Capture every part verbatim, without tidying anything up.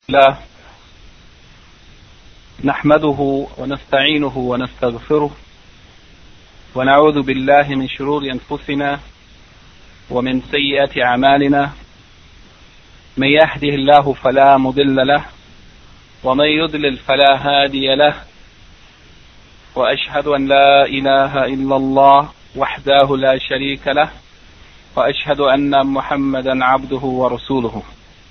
الله نحمده ونستعينه ونستغفره ونعوذ بالله من شرور أنفسنا ومن سيئات أعمالنا من يهده الله فلا مضل له ومن يضلل فلا هادي له وأشهد أن لا إله إلا الله وحده لا شريك له وأشهد أن محمدا عبده ورسوله.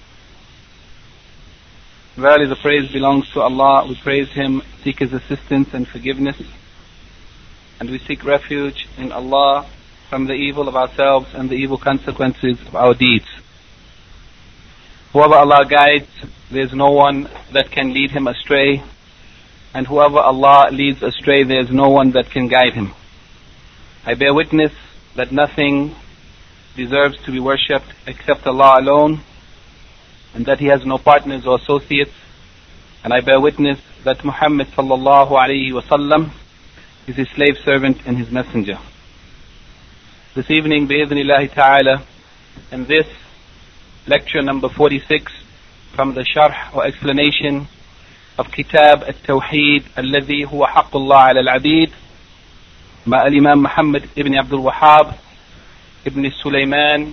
Verily the praise belongs to Allah. We praise Him, seek His assistance and forgiveness, and we seek refuge in Allah from the evil of ourselves and the evil consequences of our deeds. Whoever Allah guides, there is no one that can lead him astray, and whoever Allah leads astray, there is no one that can guide him. I bear witness that nothing deserves to be worshipped except Allah alone, and that He has no partners or associates, and I bear witness that Muhammad sallallahu alayhi wa sallam is His slave servant and His messenger. This evening, bi'idhnillahi ta'ala, in this lecture number forty-six from the sharh or explanation of Kitab At-Tawheed alladhi huwa haqqullah ala al-abid, ma al-Imam Muhammad ibn Abdul Wahhab ibn Sulaiman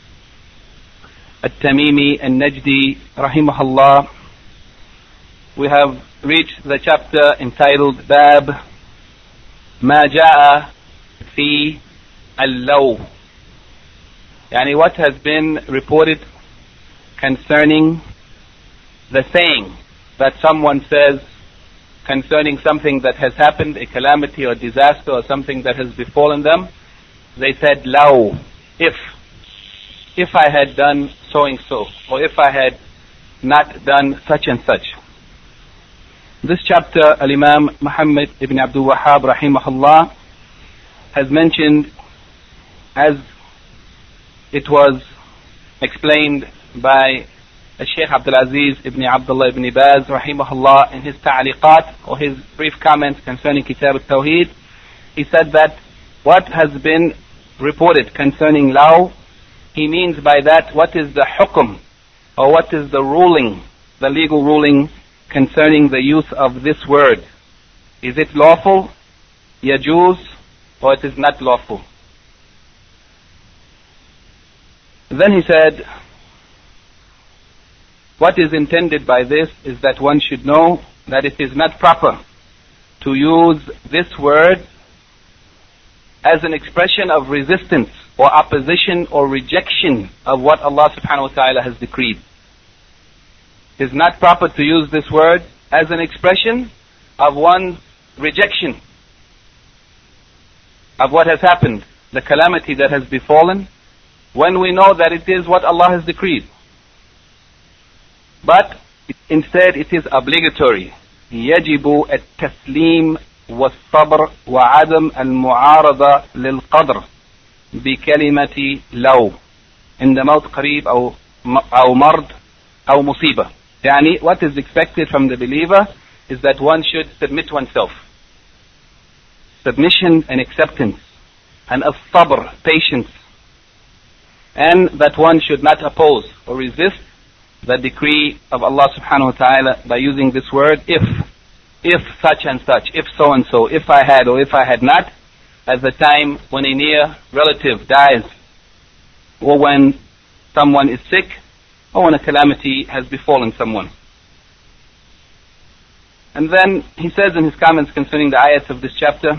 At-Tamimi An-Najdi rahimahullah. We have reached the chapter entitled Bab Ma Ja'a Fi Al-Law, yani what has been reported concerning the saying that someone says concerning something that has happened, a calamity or disaster or something that has befallen them. They said, Law, if if I had done so and so, or if I had not done such and such. This chapter, Al-Imam Muhammad ibn Abdul Wahhab rahimahullah has mentioned, as it was explained by Shaykh Abdul Aziz ibn Abdullah ibn Baz rahimahullah in his ta'liqat, or his brief comments concerning Kitab At-Tawheed. He said that what has been reported concerning law, he means by that what is the hukm, or what is the ruling, the legal ruling concerning the use of this word. Is it lawful, yajuz, or it is not lawful? Then he said, what is intended by this is that one should know that it is not proper to use this word as an expression of resistance or opposition or rejection of what Allah subhanahu wa ta'ala has decreed. It is not proper to use this word as an expression of one's rejection of what has happened, the calamity that has befallen, when we know that it is what Allah has decreed. But instead it is obligatory. يجب التسليم والصبر وعدم المعارضة للقدر بكلمة لو عند موت قريب أو أو مرض أو مصيبة. يعني what is expected from the believer is that one should submit oneself. Submission and acceptance, and as-sabr, patience, and that one should not oppose or resist the decree of Allah subhanahu wa ta'ala by using this word, if, if such and such, if so and so, if I had or if I had not, at the time when a near relative dies, or when someone is sick, or when a calamity has befallen someone. And then he says in his comments concerning the ayats of this chapter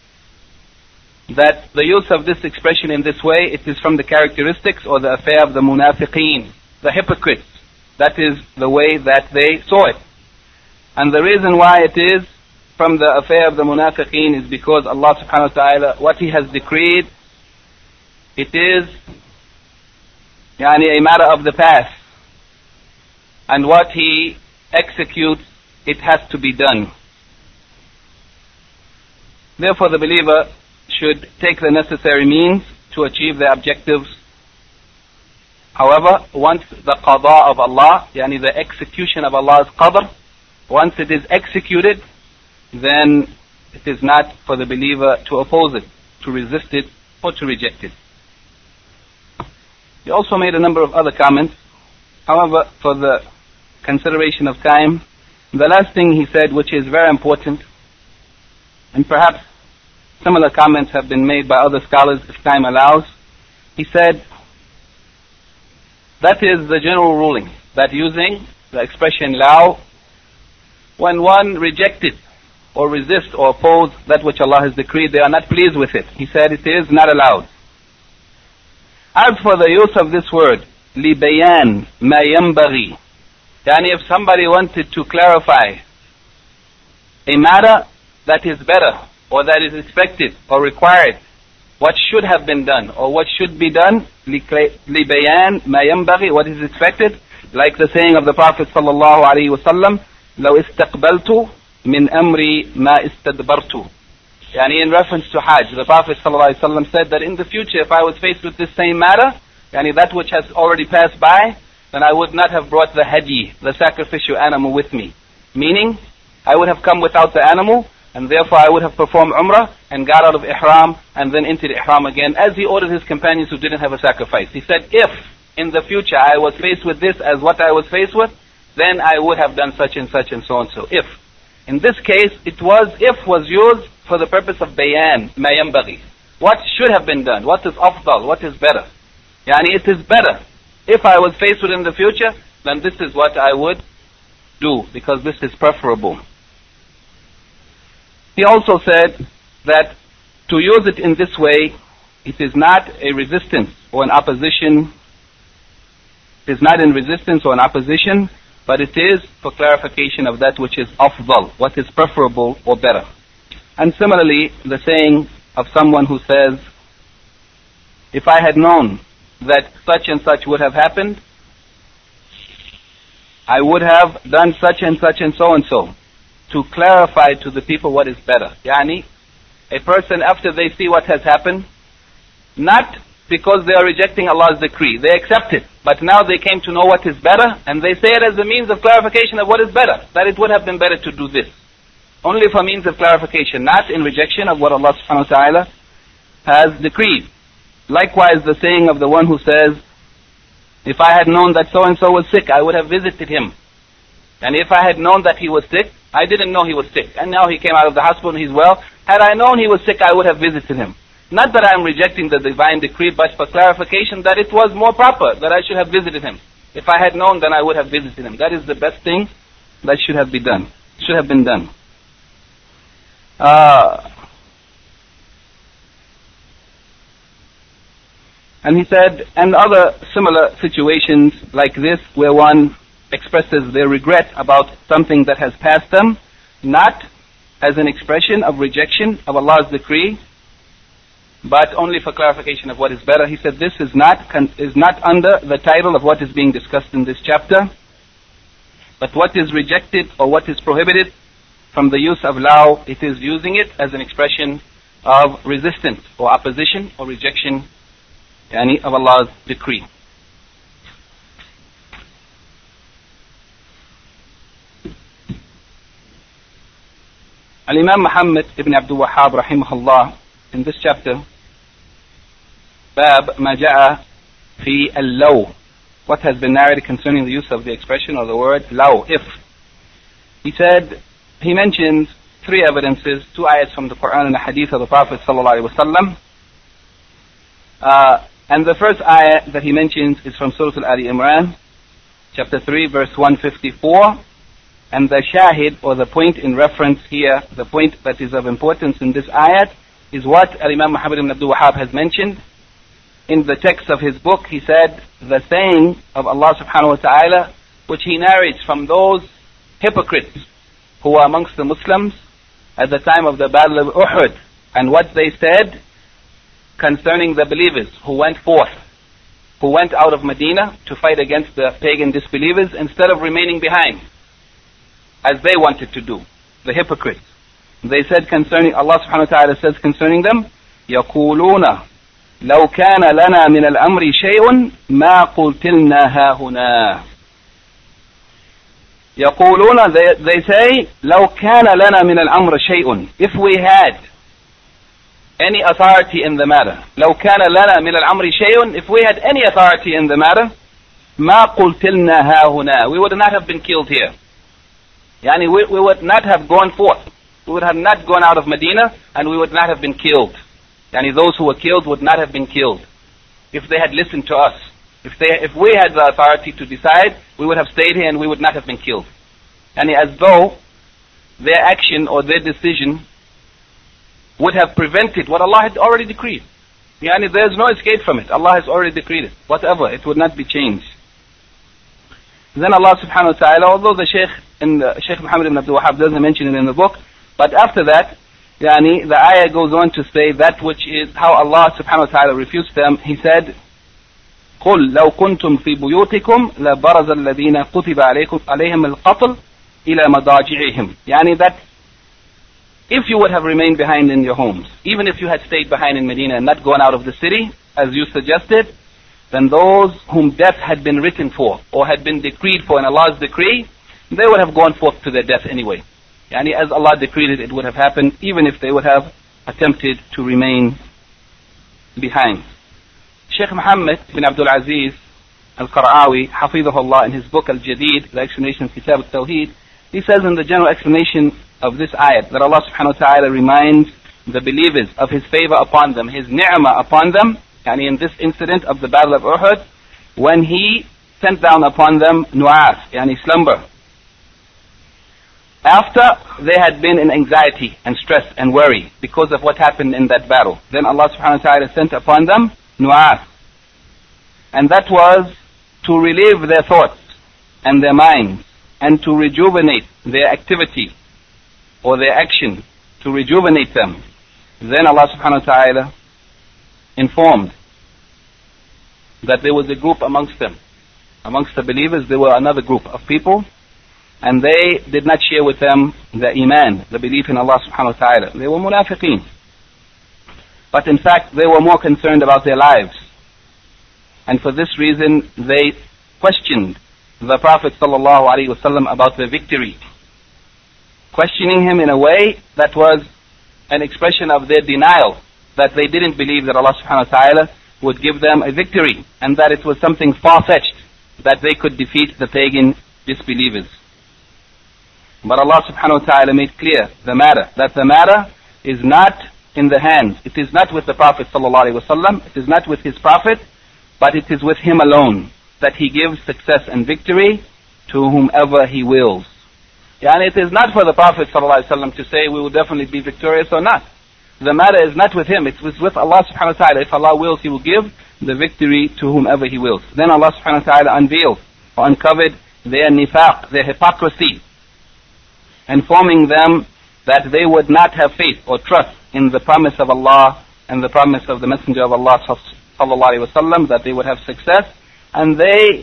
that the use of this expression in this way, it is from the characteristics or the affair of the munafiqeen, the hypocrites. That is the way that they saw it. And the reason why it is from the affair of the munafiqeen is because Allah subhanahu wa ta'ala, what He has decreed, it is yani, a matter of the past. And what He executes, it has to be done. Therefore the believer should take the necessary means to achieve their objectives. However, once the qada of Allah, yani the execution of Allah's qadr, once it is executed, then it is not for the believer to oppose it, to resist it, or to reject it. He also made a number of other comments. However, for the consideration of time, the last thing he said, which is very important, and perhaps similar comments have been made by other scholars if time allows, he said, that is the general ruling, that using the expression law, when one rejected or resist or oppose that which Allah has decreed, they are not pleased with it. He said it is not allowed. As for the use of this word, لِبَيَانْ مَا يَنْبَغِي, yani if somebody wanted to clarify a matter that is better, or that is expected or required, what should have been done, or what should be done, لِبَيَانْ مَا يَنْبَغِي, what is expected, like the saying of the Prophet sallallahu alaihi wasallam, لَوْ اسْتَقْبَلْتُ مِنْ أَمْرِي مَا اسْتَدْبَرْتُ. Yani in reference to Hajj, the Prophet ﷺ said that in the future, if I was faced with this same matter, yani that which has already passed by, then I would not have brought the hadi, the sacrificial animal, with me. Meaning, I would have come without the animal, and therefore I would have performed Umrah and got out of Ihram and then into the Ihram again, as he ordered his companions who didn't have a sacrifice. He said, if in the future I was faced with this as what I was faced with, then I would have done such and such and so and so. If. In this case, it was, if was used for the purpose of bayan, ma yanbaghi. What should have been done? What is afdal? What is better? Yani it is better. If I was faced with in the future, then this is what I would do, because this is preferable. He also said that to use it in this way, it is not a resistance or an opposition. It is not in resistance or an opposition, but it is for clarification of that which is afdal, what is preferable or better. And similarly, the saying of someone who says, if I had known that such and such would have happened, I would have done such and such and so and so, to clarify to the people what is better. Yani, a person after they see what has happened, not because they are rejecting Allah's decree, they accept it, but now they came to know what is better, and they say it as a means of clarification of what is better, that it would have been better to do this. Only for means of clarification, not in rejection of what Allah subhanahu wa ta'ala has decreed. Likewise, the saying of the one who says, if I had known that so-and-so was sick, I would have visited him. And if I had known that he was sick, I didn't know he was sick, and now he came out of the hospital and he's well. Had I known he was sick, I would have visited him. Not that I am rejecting the divine decree, but for clarification that it was more proper that I should have visited him. If I had known, then I would have visited him. That is the best thing that should have been done. Should have been done. Uh, and he said, and other similar situations like this, where one expresses their regret about something that has passed them, not as an expression of rejection of Allah's decree, but only for clarification of what is better. He said this is not is not under the title of what is being discussed in this chapter, but what is rejected or what is prohibited from the use of law, it is using it as an expression of resistance or opposition or rejection yani, of Allah's decree. Al-Imam Muhammad ibn Abdul Wahhab rahimahullah, in this chapter, Bab ma ja'a fi al-law, what has been narrated concerning the use of the expression or the word law, if. He said, he mentions three evidences, two ayats from the Quran and a hadith of the Prophet sallallahu alaihi wasallam. Uh, and the first ayah that he mentions is from Surah Al-Ali Imran, chapter three, verse one fifty-four. And the shahid, or the point in reference here, the point that is of importance in this ayat, is what Imam Muhammad ibn Abdul Wahhab has mentioned. In the text of his book, he said, the saying of Allah subhanahu wa ta'ala, which he narrates from those hypocrites who were amongst the Muslims at the time of the Battle of Uhud, and what they said concerning the believers who went forth, who went out of Medina to fight against the pagan disbelievers instead of remaining behind, as they wanted to do, the hypocrites. They said concerning, Allah subhanahu wa ta'ala says concerning them, يَقُولُونَ لَوْ كَانَ لَنَا مِنَ الْأَمْرِ شَيْءٌ مَا قُلْتِلْنَا هَا هُنَا. يَقُولُونَ, they, they say, لَوْ كَانَ لَنَا مِنَ الْأَمْرِ شَيْءٌ, if we had any authority in the matter, لَوْ كَانَ لَنَا مِنَ الْأَمْرِ شَيْءٌ, if we had any authority in the matter, ما قلتلنا هاهنا. We would not have been killed here. Yani we, we would not have gone forth. We would have not gone out of Medina, and we would not have been killed. Yani those who were killed would not have been killed if they had listened to us. If they, if we had the authority to decide, we would have stayed here and we would not have been killed. Yani as though their action or their decision would have prevented what Allah had already decreed. Yani there is no escape from it. Allah has already decreed it. Whatever, it would not be changed. Then Allah subhanahu wa ta'ala, although the Shaykh, in the, Shaykh Muhammad ibn Abdul Wahhab doesn't mention it in the book, but after that, yani, the ayah goes on to say that which is how Allah subhanahu wa ta'ala refutes them. He said, قُلْ لَوْ كُنْتُمْ فِي بُيُوتِكُمْ لَبَرَزَ الَّذِينَ كُتِبَ عَلَيْهِمُ الْقَتْلُ إِلَى مَضَاجِعِهِمْ. Yani that if you would have remained behind in your homes, even if you had stayed behind in Medina and not gone out of the city, as you suggested, then those whom death had been written for, or had been decreed for in Allah's decree, they would have gone forth to their death anyway. Yani as Allah decreed it, it would have happened, even if they would have attempted to remain behind. Shaykh Muhammad bin Abdul Aziz al-Qara'awi, Hafidhahullah, in his book Al-Jadid, the explanation of Kitab al-Tawheed, he says in the general explanation of this ayat that Allah subhanahu wa ta'ala reminds the believers of His favor upon them, His ni'mah upon them, and in this incident of the Battle of Uhud, when He sent down upon them nu'as, yani slumber. After they had been in anxiety and stress and worry because of what happened in that battle, then Allah subhanahu wa ta'ala sent upon them nu'as. And that was to relieve their thoughts and their minds, and to rejuvenate their activity or their action, to rejuvenate them. Then Allah subhanahu wa ta'ala informed that there was a group amongst them. Amongst the believers there were another group of people, and they did not share with them the iman, the belief in Allah subhanahu wa ta'ala. They were munafiqeen. But in fact they were more concerned about their lives. And for this reason they questioned the Prophet sallallahu alaihi wasallam about the victory, questioning him in a way that was an expression of their denial, that they didn't believe that Allah subhanahu wa ta'ala would give them a victory, and that it was something far-fetched that they could defeat the pagan disbelievers. But Allah subhanahu wa ta'ala made clear the matter, that the matter is not in the hands, it is not with the Prophet sallallahu alaihi wasallam, it is not with his Prophet, but it is with him alone, that he gives success and victory to whomever he wills. And it is not for the Prophet ﷺ to say we will definitely be victorious or not. The matter is not with him, it's with Allah subhanahu wa ta'ala. If Allah wills, He will give the victory to whomever He wills. Then Allah subhanahu wa ta'ala unveiled or uncovered their nifaq, their hypocrisy, informing them that they would not have faith or trust in the promise of Allah and the promise of the Messenger of Allah sallallahu alaihi wasallam, that they would have success. And they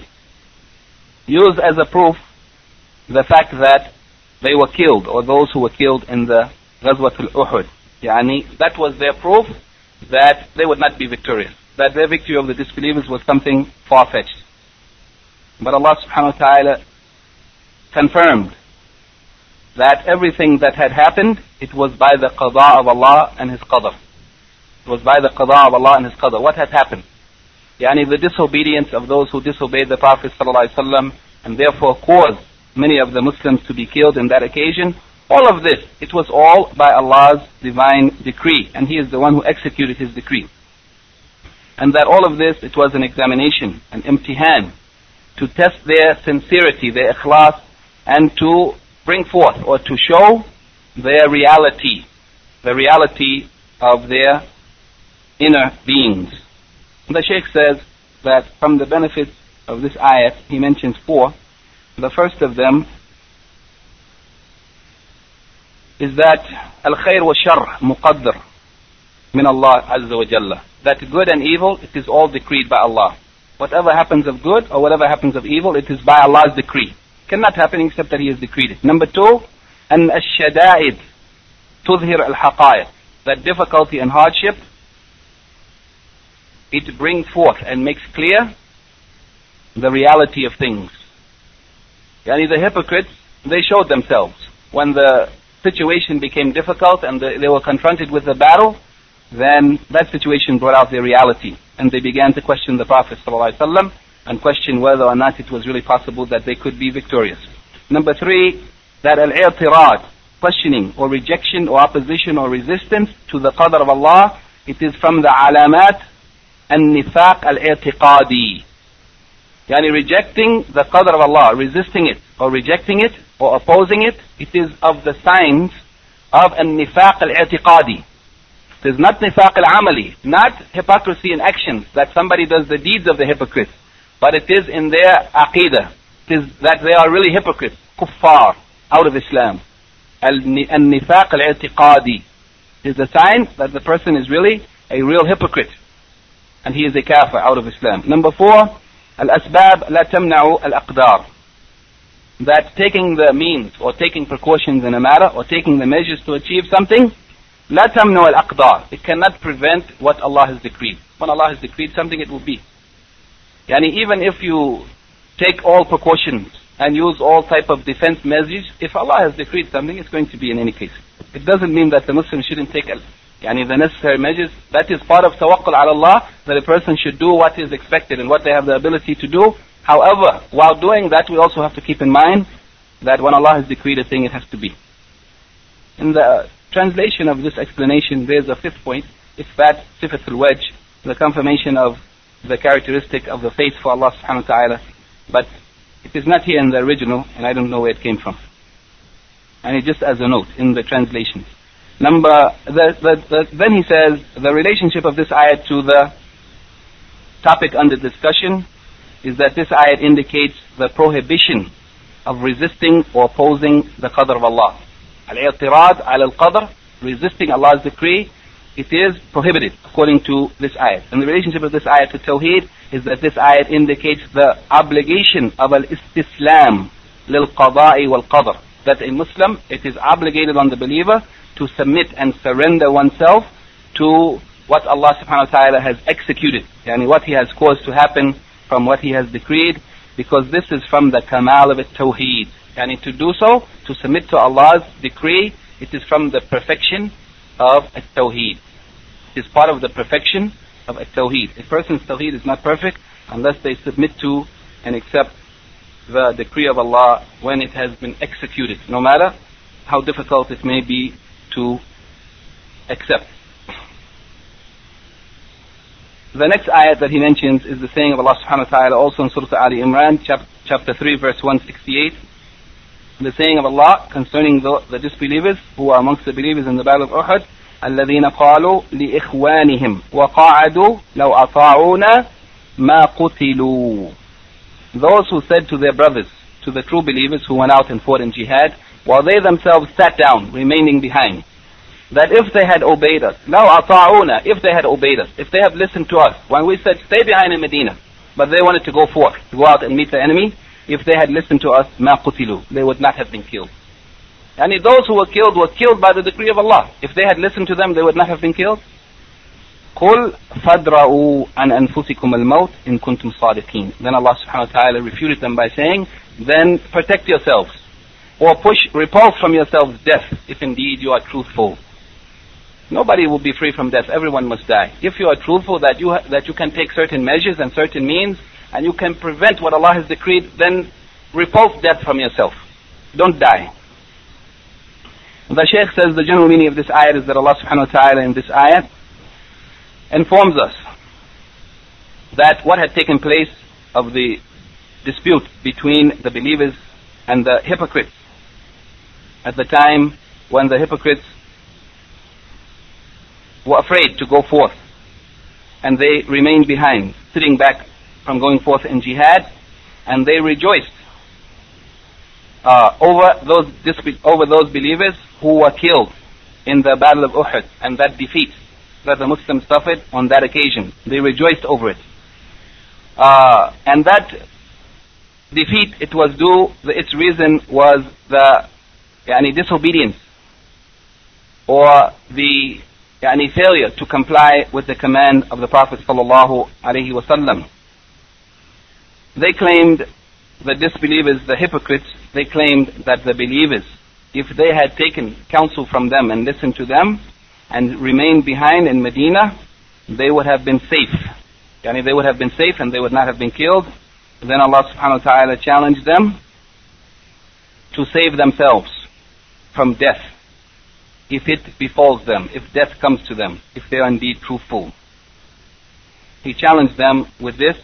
use as a proof the fact that they were killed, or those who were killed in the Ghazwat al-Uhud. Yani, that was their proof that they would not be victorious, that their victory of the disbelievers was something far-fetched. But Allah subhanahu wa ta'ala confirmed that everything that had happened, it was by the qada of Allah and His qadr. It was by the qada of Allah and His qadr. What had happened? Yani, the disobedience of those who disobeyed the Prophet sallallahu alaihi wasallam, and therefore caused many of the Muslims to be killed in that occasion. All of this, it was all by Allah's divine decree, and He is the one who executed His decree. And that all of this, it was an examination, an imtihan, to test their sincerity, their ikhlas, and to bring forth or to show their reality, the reality of their inner beings. The Shaykh says that from the benefits of this ayat, he mentions four. The first of them is that al-khair wa shar muqaddar min Allah azza wa jalla. That good and evil, it is all decreed by Allah. Whatever happens of good or whatever happens of evil, it is by Allah's decree. It cannot happen except that He has decreed it. Number two, an ash-shada'id tudhir al-haqa'iq. That difficulty and hardship, it brings forth and makes clear the reality of things. Yani the hypocrites, they showed themselves. When the situation became difficult and the, they were confronted with the battle, then that situation brought out their reality. And they began to question the Prophet ﷺ, and question whether or not it was really possible that they could be victorious. Number three, that al-i'tirad, questioning or rejection or opposition or resistance to the qadr of Allah, it is from the alamat al-nifaq al-i'tiqadi. Yani rejecting the qadr of Allah, resisting it or rejecting it or opposing it, it is of the signs of al-nifaq al-i'tiqadi. It is not nifaq al-amali, not hypocrisy in actions, that somebody does the deeds of the hypocrites, but it is in their aqidah. It is that they are really hypocrites, kuffar, out of Islam. Al-nifaq al-i'tiqadi is the sign that the person is really a real hypocrite, and he is a kafir, out of Islam. Number four, al-asbab la tamna'u al-aqdar. That taking the means or taking precautions in a matter or taking the measures to achieve something, la tamna'u al-aqdar. It cannot prevent what Allah has decreed. When Allah has decreed something, it will be. Yani even if you take all precautions and use all type of defense measures, if Allah has decreed something, it's going to be in any case. It doesn't mean that the Muslim shouldn't take yani the necessary measures. That is part of tawakkul ala Allah, that a person should do what is expected and what they have the ability to do. However, while doing that, we also have to keep in mind that when Allah has decreed a thing, it has to be. In the translation of this explanation, there's a fifth point. It's that sifat al-wajh, the confirmation of the characteristic of the faith for Allah subhanahu wa ta'ala. But it is not here in the original, and I don't know where it came from. And it's just as a note in the translations. Number, the, the, the, then he says, the relationship of this ayat to the topic under discussion is that this ayat indicates the prohibition of resisting or opposing the qadr of Allah. Al-i'tirad al-qadr, resisting Allah's decree, it is prohibited according to this ayat. And the relationship of this ayat to Tawheed is that this ayat indicates the obligation of al-istislam lil-qada'i wal-qadr. That a Muslim, it is obligated on the believer to submit and surrender oneself to what Allah subhanahu wa ta'ala has executed, yani what He has caused to happen from what He has decreed, because this is from the kamal of at-tawheed. Yani to do so, to submit to Allah's decree, it is from the perfection of at-tawheed. It is part of the perfection of at-tawheed. A person's tawheed is not perfect unless they submit to and accept the decree of Allah when it has been executed, no matter how difficult it may be to accept. The next ayat that he mentions is the saying of Allah subhanahu wa ta'ala also in Surah Ali Imran, chap- chapter three, verse one sixty-eight. The saying of Allah concerning the, the disbelievers who are amongst the believers in the Battle of Uhud, الَّذِينَ قَالُوا لِإِخْوَانِهِمْ وَقَعَدُوا لَوْ أَطَاعُونَا مَا قُتِلُوا. Those who said to their brothers, to the true believers who went out and fought in jihad, while they themselves sat down, remaining behind, that if they had obeyed us, لَوْ أَطَاعُونَا, if they had obeyed us, if they had listened to us, when we said stay behind in Medina, but they wanted to go forth, to go out and meet the enemy, if they had listened to us, مَا قُتِلُوا, they would not have been killed. And those who were killed were killed by the decree of Allah. If they had listened to them, they would not have been killed. قُلْ فَادْرَؤُوا عَنْ أَنفُسِكُمُ الْمَوْتِ إِن كُنْتُمْ صَادِقِينَ. Then Allah subhanahu wa ta'ala refuted them by saying, then protect yourselves, or push, repulse from yourselves death, if indeed you are truthful. Nobody will be free from death. Everyone must die. If you are truthful that you ha- that you can take certain measures and certain means, and you can prevent what Allah has decreed, then repulse death from yourself. Don't die. The Shaykh says the general meaning of this ayat is that Allah subhanahu wa ta'ala in this ayat informs us that what had taken place of the dispute between the believers and the hypocrites at the time when the hypocrites were afraid to go forth and they remained behind, sitting back from going forth in jihad, and they rejoiced uh, over those disp- over those believers who were killed in the Battle of Uhud, and that defeat that the Muslims suffered on that occasion. They rejoiced over it. Uh, and that defeat, it was due, the, its reason was the yani, disobedience or the yani, failure to comply with the command of the Prophet sallallahu alaihi wasallam. They claimed, the disbelievers, the hypocrites, they claimed that the believers, if they had taken counsel from them and listened to them and remained behind in Medina, they would have been safe. Yani they would have been safe and they would not have been killed. then Allah subhanahu wa ta'ala challenged them to save themselves from death if it befalls them, if death comes to them, if they are indeed truthful. He challenged them with this,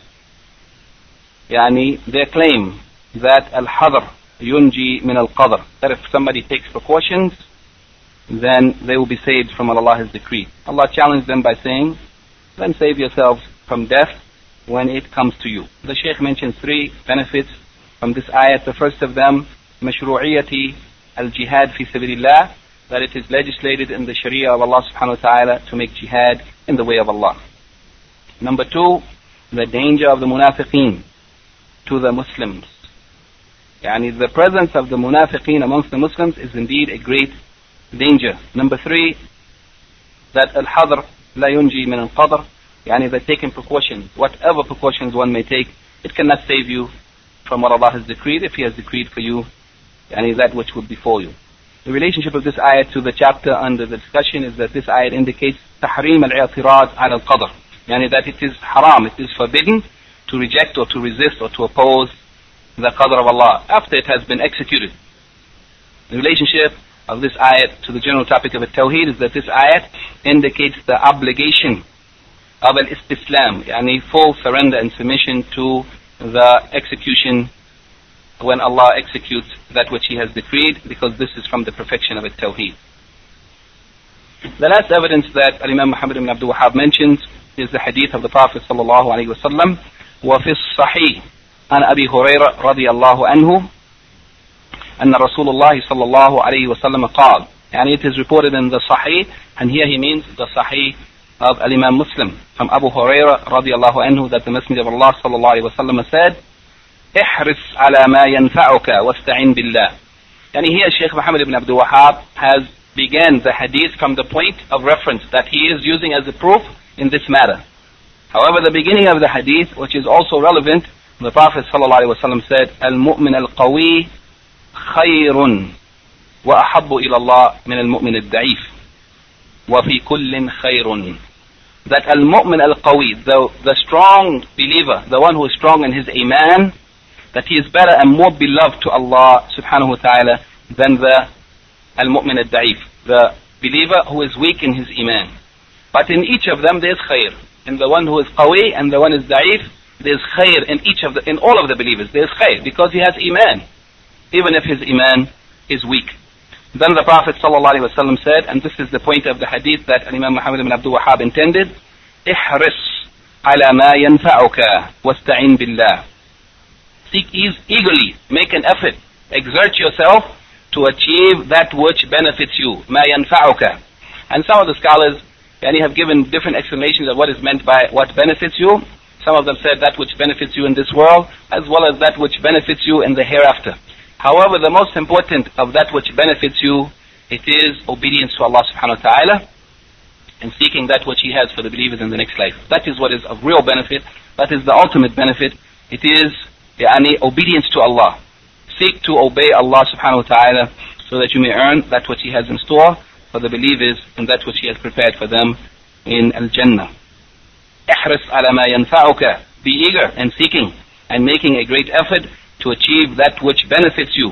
yani their claim that al-hadr yunji min al-qadr, that if somebody takes precautions, then they will be saved from what Allah has decreed. Allah challenged them by saying, then save yourselves from death when it comes to you. The Shaykh mentions three benefits from this ayat. The first of them, mashru'iyati al-jihad fi sabilillah, that it is legislated in the Sharia of Allah subhanahu wa ta'ala to make jihad in the way of Allah. Number two, the danger of the munafiqeen to the Muslims. Yani the presence of the munafiqeen amongst the Muslims is indeed a great danger. Number three, that al-hadr la yunji min al-qadr, yani that taking precautions, whatever precautions one may take, it cannot save you from what Allah has decreed if He has decreed for you, yani that which would befall you. The relationship of this ayat to the chapter under the discussion is that this ayat indicates tahrim al-i'tirad ala al-qadr, yani that it is haram, it is forbidden to reject or to resist or to oppose the qadr of Allah after it has been executed. The relationship of this ayat to the general topic of al-tawheed is that this ayat indicates the obligation of al-istislam, yani full surrender and submission to the execution when Allah executes that which He has decreed, because this is from the perfection of al-tawheed. The last evidence that Imam Muhammad ibn Abdul Wahhab mentions is the hadith of the Prophet sallallahu alaihi wasallam, وفي الصحيح عن أبي هريرة رضي الله عنه أن رسول الله صلى الله عليه وسلم قال, and it is reported in the Sahih, and here he means the Sahih of Al-Imam Muslim, from Abu Hurairah رضي الله عنه, that the Messenger of Allah صلى الله عليه وسلم said, احرص على ما ينفعك واستعن بالله. And here Shaykh Muhammad ibn Abdul Wahhab has began the hadith from the point of reference that he is using as a proof in this matter. However, the beginning of the hadith, which is also relevant, the Prophet ﷺ said, Al-mu'min al-qawi khayrun wa ahabbu ila Allah min al-mu'min al-da'if wa fi kullin khayrun. That al-mu'min al-qawi, the, the strong believer, the one who is strong in his iman, that he is better and more beloved to Allah subhanahu wa ta'ala than the al-mu'min al-da'if, the believer who is weak in his iman. But in each of them there is khayr. In the one who is qawi and the one is da'if, there is khayr in each of the, in all of the believers. There is khayr because he has iman, even if his iman is weak. Then the Prophet sallallahu alaihi wasallam said, and this is the point of the hadith that Imam Muhammad ibn Abdul Wahhab intended, ihris ala ma yanfa'uka wasta'in billah. Seek eagerly, make an effort, exert yourself to achieve that which benefits you, ma yanfa'uka. And some of the scholars and have given different explanations of what is meant by what benefits you. Some of them said that which benefits you in this world, as well as that which benefits you in the hereafter. However, the most important of that which benefits you, it is obedience to Allah subhanahu wa ta'ala and seeking that which He has for the believers in the next life. That is what is of real benefit. That is the ultimate benefit. It is yani, obedience to Allah. Seek to obey Allah subhanahu wa ta'ala so that you may earn that which He has in store for the believers and that which He has prepared for them in Al-Jannah. احرص على ما ينفعك. Be eager and seeking and making a great effort to achieve that which benefits you.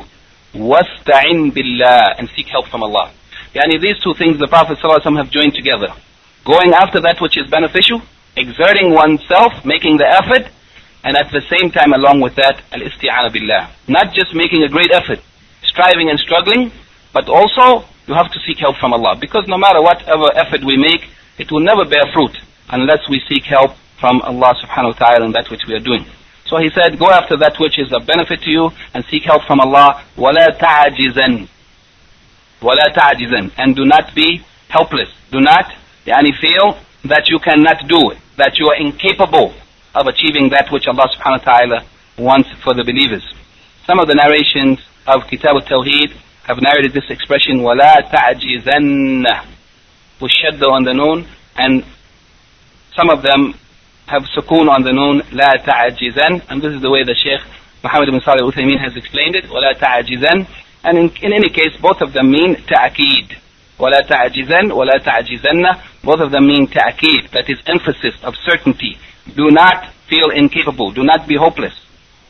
واستعن بالله, and seek help from Allah. Yani these two things the Prophet ﷺ have joined together. Going after that which is beneficial, exerting oneself, making the effort, and at the same time along with that, al-isti'ana billah. Not just making a great effort, striving and struggling, but also you have to seek help from Allah. Because no matter whatever effort we make, it will never bear fruit unless we seek help from Allah subhanahu wa ta'ala in that which we are doing. So he said, go after that which is of benefit to you and seek help from Allah. وَلَا تَعْجِزًا وَلَا تَعْجِزًا, and do not be helpless. Do not yani, feel that you cannot do it, that you are incapable of achieving that which Allah subhanahu wa ta'ala wants for the believers. Some of the narrations of Kitab al-Tawheed have narrated this expression, وَلَا تَعْجِزَنَّ, with shadda on the noon, and some of them have sukoon on the noon, لَا تَعْجِزَنْ, and this is the way the Shaykh Muhammad ibn Salih al-Uthaymeen has explained it, وَلَا تَعْجِزَنْ, and in, in any case both of them mean ta'akeed. وَلَا تَعْجِزَنْ وَلَا تَعْجِزَنَّ, both of them mean ta'akeed, that is emphasis of certainty. Do not feel incapable, do not be hopeless.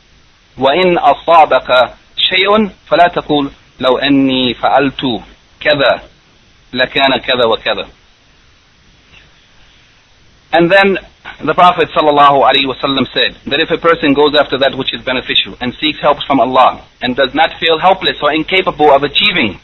وإن أصابك شيء فلا تقول لو أني فعلت كذا لكان كذا وكذا. And then the Prophet sallallahu alaihi wasallam said that if a person goes after that which is beneficial and seeks help from Allah and does not feel helpless or incapable of achieving,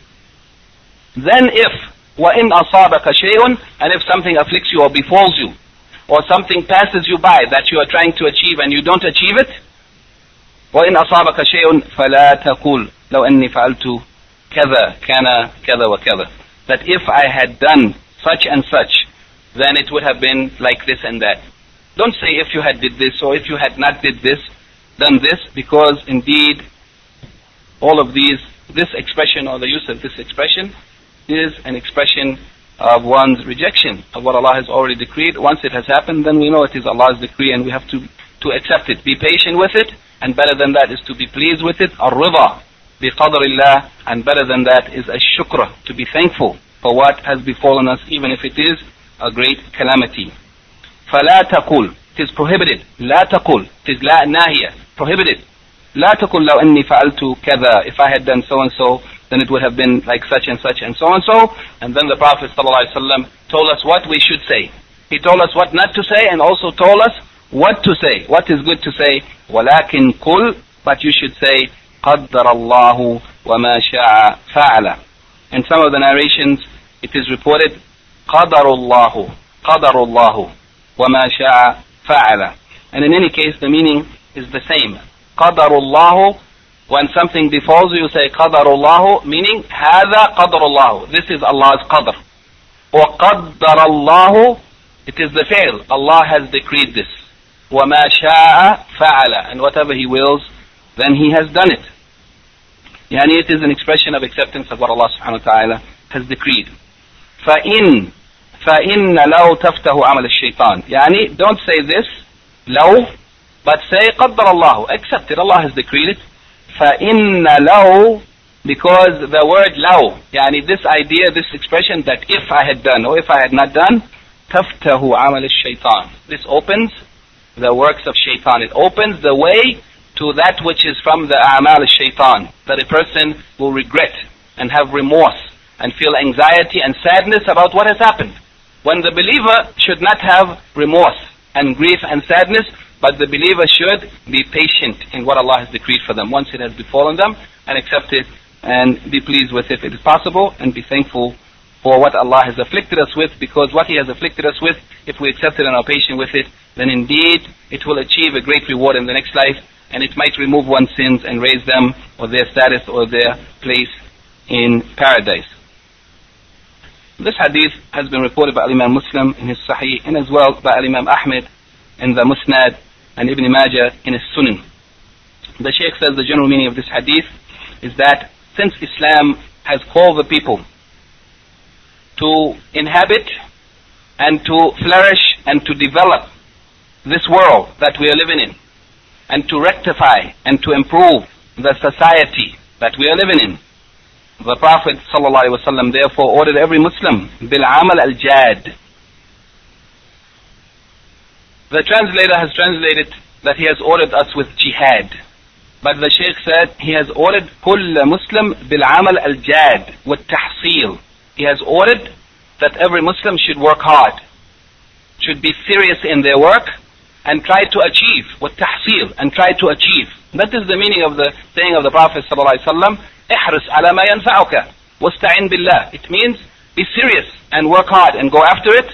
then if وَإِنْ أَصَابَكَ شَيْءٌ, and if something afflicts you or befalls you, or something passes you by that you are trying to achieve and you don't achieve it, وَإِنْ أَصَابَكَ شَيْءٌ فَلَا تَقُولْ لَوْ أَنِّي فَعَلْتُ كَذَا كَانَ كَذَا وَكَذَا, that if I had done such and such, then it would have been like this and that. Don't say if you had did this or if you had not did this, done this, because indeed all of these, this expression or the use of this expression is an expression of one's rejection of what Allah has already decreed. Once it has happened, then we know it is Allah's decree and we have to, to accept it. Be patient with it, and better than that is to be pleased with it. Ar-Rida bi qadrillah, and better than that is ash-shukr, to be thankful for what has befallen us, even if it is a great calamity. فَلَا تَقُولْ, it is prohibited. لَا تَقُولْ, it is لَا نَاهِيَةٌ, prohibited. لَا تَقُولْ لَوْ أَنِّي فَعَلْتُ كَذَا, if I had done so and so, then it would have been like such and such and so and so. And then the Prophet ﷺ told us what we should say. He told us what not to say and also told us what to say, what is good to say. وَلَكِنْ قُلْ, but you should say قَدَّرَ اللَّهُ وَمَا شَاءَ فَعَلَ. In some of the narrations it is reported قَدَرُ اللَّهُ قَدَرُ اللَّهُ وَمَا شَاءَ فَعَلَ. And in any case the meaning is the same. قَدَرُ اللَّهُ, when something befalls you, you say قَدَرُ اللَّهُ, meaning هَذَا قَدَرُ اللَّهُ, this is Allah's qadr. Or قَدَّرَ اللَّهُ, it is the fail, Allah has decreed this. وَمَا شَاءَ فَعَلَ, and whatever He wills, then He has done it. Yani it is an expression of acceptance of what Allah subhanahu wa ta'ala has decreed. فَإِن فَإِنَّ لَوْ تَفْتَهُ عَمَلَ الشَّيْطَانِ, Yani don't say this, لَوْ, but say قَدَّرَ اللَّهُ, accept it, Allah has decreed it. فَإِنَّ لَوْ, because the word لَوْ, yani this idea, this expression that if I had done or if I had not done, تَفْتَهُ عَمَلَ الشَّيْطَانِ, this opens the works of shaitan. It opens the way to that which is from the a'mal al-shaitan, that a person will regret and have remorse and feel anxiety and sadness about what has happened. When the believer should not have remorse and grief and sadness, but the believer should be patient in what Allah has decreed for them once it has befallen them, and accept it and be pleased with it if it is possible, and be thankful for what Allah has afflicted us with, because what He has afflicted us with, if we accept it and are patient with it, then indeed it will achieve a great reward in the next life, and it might remove one's sins and raise them or their status or their place in paradise. This hadith has been reported by Imam Muslim in his Sahih, and as well by Imam Ahmed in the Musnad, and Ibn Majah in his Sunan. The Shaykh says the general meaning of this hadith is that since Islam has called the people to inhabit and to flourish and to develop this world that we are living in, and to rectify and to improve the society that we are living in, the Prophet ﷺ therefore ordered every Muslim bil amal al jad. The translator has translated that he has ordered us with jihad, but the Shaykh said he has ordered kull Muslim bil amal al jad with tahsil. He has ordered that every Muslim should work hard, should be serious in their work, and try to achieve with tahsil, and try to achieve. That is the meaning of the saying of the Prophet ﷺ, ihris ala ma yanfa'uka wasta'in billah. It means be serious and work hard and go after it,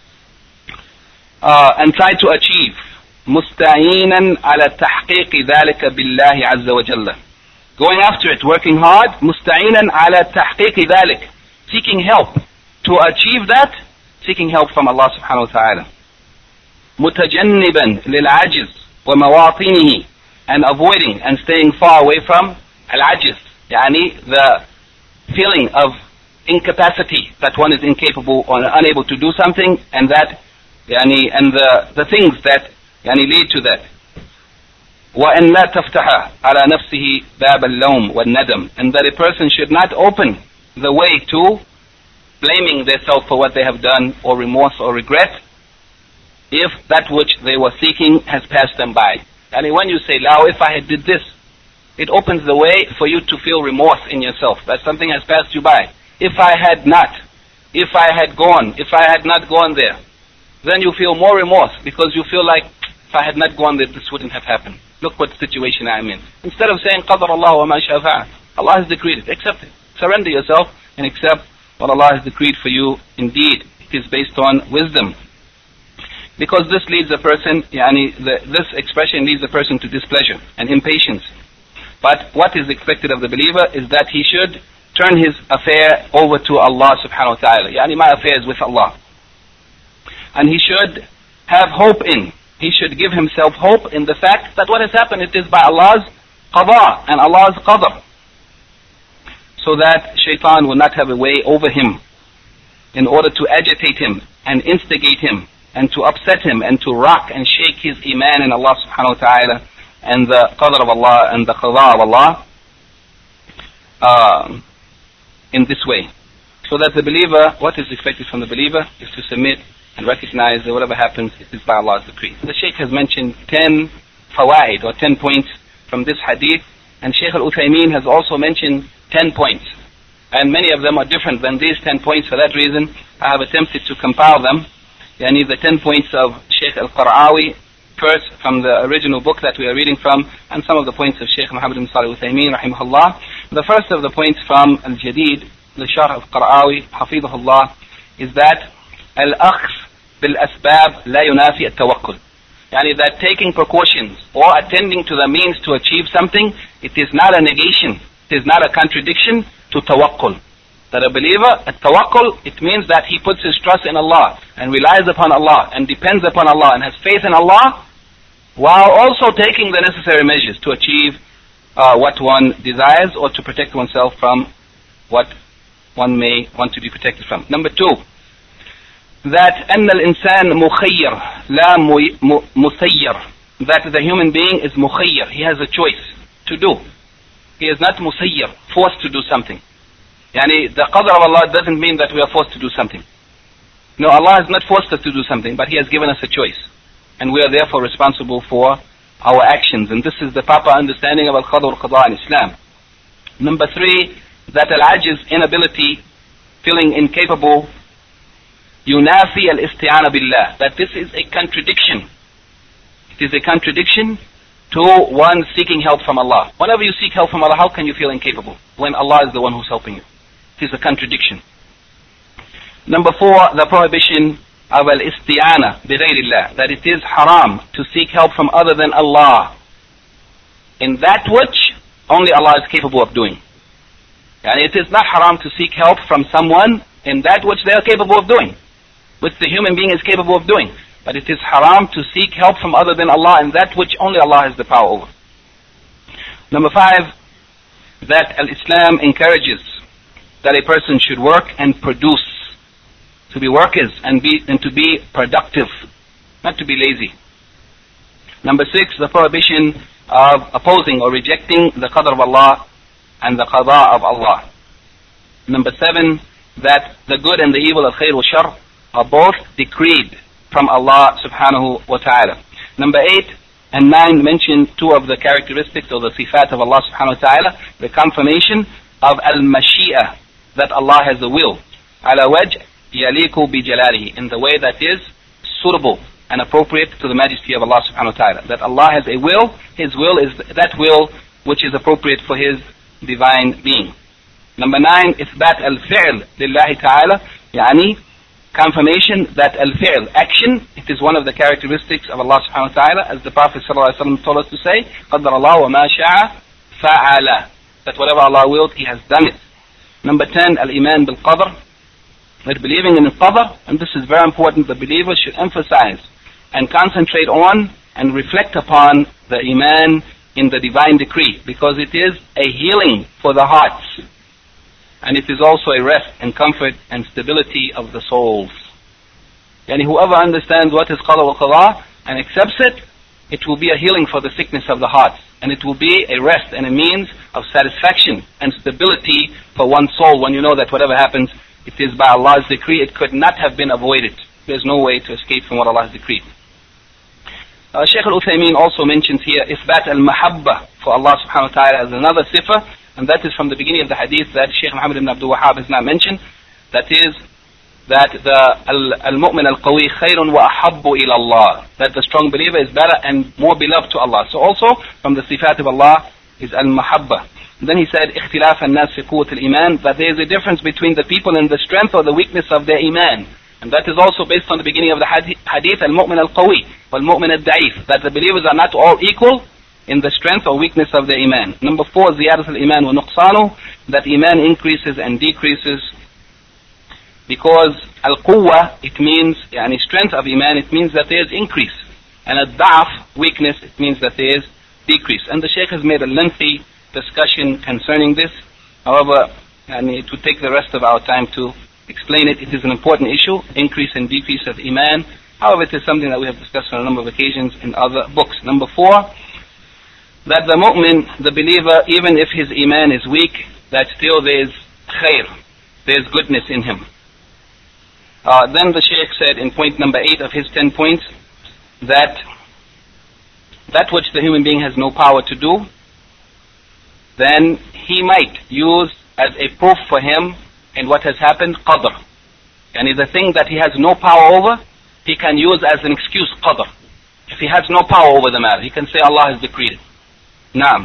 uh, and try to achieve. مستعينا على تحقيق ذلك بالله عز وجل. Going after it, working hard. مستعينا على تحقيق ذلك, seeking help to achieve that, seeking help from Allah subhanahu wa ta'ala. متجنبا للعجز ومواطنه, and avoiding and staying far away from al-ajiz, يعني the feeling of incapacity, that one is incapable or unable to do something, and that يعني and the the things that يعني lead to that. وأن لا تفتح على نفسه باب اللوم والندم, and that a person should not open the way to blaming themselves for what they have done, or remorse or regret, if that which they were seeking has passed them by. And when you say, "Now, if I had did this, it opens the way for you to feel remorse in yourself, that something has passed you by. If I had not, if I had gone, if I had not gone there, then you feel more remorse because you feel like, if I had not gone there, this wouldn't have happened. Look what situation I'm in. Instead of saying, قَدَرَ اللَّهُ وَمَا شَاءَ فَعَلَ, Allah has decreed it. Accept it. Surrender yourself and accept what Allah has decreed for you. Indeed, it is based on wisdom. Because this leads a person, yani, the, this expression leads a person to displeasure and impatience. But what is expected of the believer is that he should turn his affair over to Allah subhanahu wa ta'ala. Yani, my affair is with Allah. And he should have hope in, he should give himself hope in the fact that what has happened, it is by Allah's qada and Allah's qadr. So that shaitan will not have a way over him in order to agitate him and instigate him and to upset him and to rock and shake his iman in Allah subhanahu wa ta'ala and the qadr of Allah and the qada of Allah uh, in this way. So that the believer, what is expected from the believer is to submit and recognize that whatever happens, it is by Allah's decree. The Shaykh has mentioned ten fawaid or ten points from this hadith, and Shaykh al-Uthaymeen has also mentioned ten points. And many of them are different than these ten points. For that reason, I have attempted to compile them. Yani the ten points of Shaykh al-Qara'awi, first from the original book that we are reading from, and some of the points of Shaykh Muhammad ibn Salih al-Uthaymeen, rahimahullah. The first of the points from al-Jadid, the Sharh of Qara'awi, hafidhahullah, is that al-akhs bil-asbab la yunafi at-tawakkul. Yani that taking precautions or attending to the means to achieve something, it is not a negation, it is not a contradiction to tawakkul. That a believer, at tawakkul, it means that he puts his trust in Allah and relies upon Allah and depends upon Allah and has faith in Allah, while also taking the necessary measures to achieve uh, what one desires or to protect oneself from what one may want to be protected from. Number two, that أن الإنسان مخير لا مسير, that the human being is مخير, he has a choice to do. He is not مسير, forced to do something. Yani the qadr of Allah doesn't mean that we are forced to do something. No, Allah has not forced us to do something, but He has given us a choice. And we are therefore responsible for our actions. And this is the proper understanding of al-qadr al-qada in Islam. Number three, that al-ajiz, inability, feeling incapable, yunafi al-isti'ana billah, that this is a contradiction. It is a contradiction to one seeking help from Allah. Whenever you seek help from Allah, how can you feel incapable when Allah is the one who's helping you? It is a contradiction. Number four, the prohibition of al-isti'ana bighayrillah, that it is haram to seek help from other than Allah in that which only Allah is capable of doing. And it is not haram to seek help from someone in that which they are capable of doing, which the human being is capable of doing. But it is haram to seek help from other than Allah in that which only Allah has the power over. Number five, that al-Islam encourages that a person should work and produce, to be workers and be and to be productive, not to be lazy. Number six, the prohibition of opposing or rejecting the qadr of Allah and the qada of Allah. Number seven, that the good and the evil of khair wa shar are both decreed from Allah subhanahu wa ta'ala. Number eight and nine mention two of the characteristics or the sifat of Allah subhanahu wa ta'ala, the confirmation of al-mashi'ah, that Allah has a will, ala wajh yaliku bi jalalihi, in the way that is suitable and appropriate to the majesty of Allah subhanahu wa ta'ala. That Allah has a will, His will is that will which is appropriate for His divine being. Number nine, ithbat al-fi'l lillahi ta'ala, yani confirmation that al-fi'l, action, it is one of the characteristics of Allah subhanahu wa ta'ala, as the Prophet sallallahu alaihi wasallam told us to say, قَدَّرَ اللَّهُ وَمَا شَاءَ فَعَلَ, that whatever Allah willed, He has done it. Number ten, al-iman bil-qadr, that believing in the qadr, and this is very important, the believer should emphasize and concentrate on and reflect upon the iman in the divine decree, because it is a healing for the hearts, and it is also a rest and comfort and stability of the souls. Yani whoever understands what is qadr wa qada and accepts it, it will be a healing for the sickness of the hearts, and it will be a rest and a means of satisfaction and stability for one's soul when you know that whatever happens, it is by Allah's decree. It could not have been avoided. There's no way to escape from what Allah has decreed. Uh, Shaykh al-Uthaymeen also mentions here إثبات المحبة for Allah subhanahu wa ta'ala as another sifa, and that is from the beginning of the hadith that Shaykh Muhammad ibn Abdul Wahhab has not mentioned. That is that the al-mu'min al-qawi khayrun wa ahabbu ila Allah, that the strong believer is better and more beloved to Allah. So also from the sifat of Allah is al-mahabba. Then he said اختلاف الناس في قوة الإيمان, that there is a difference between the people in the strength or the weakness of their iman. And that is also based on the beginning of the hadith, al-mu'min al-qawi wal-mu'min al-da'if, that the believers are not all equal in the strength or weakness of their iman. Number four, ziyadat al-iman wa nuqsanu, that iman increases and decreases, because al-quwwa, it means, yani strength of iman, it means that there is increase. And al-da'af, weakness, it means that there is decrease. And the Shaykh has made a lengthy discussion concerning this. However, yani, it would take the rest of our time to explain it. It is an important issue, increase and decrease of iman. However, it is something that we have discussed on a number of occasions in other books. Number four, that the mu'min, the believer, even if his iman is weak, that still there is khair, there is goodness in him. Uh, then the Shaykh said in point number eight of his ten points, that that which the human being has no power to do, then he might use as a proof for him in what has happened, qadr. And the thing that he has no power over, he can use as an excuse, qadr. If he has no power over the matter, he can say Allah has decreed it. Naam.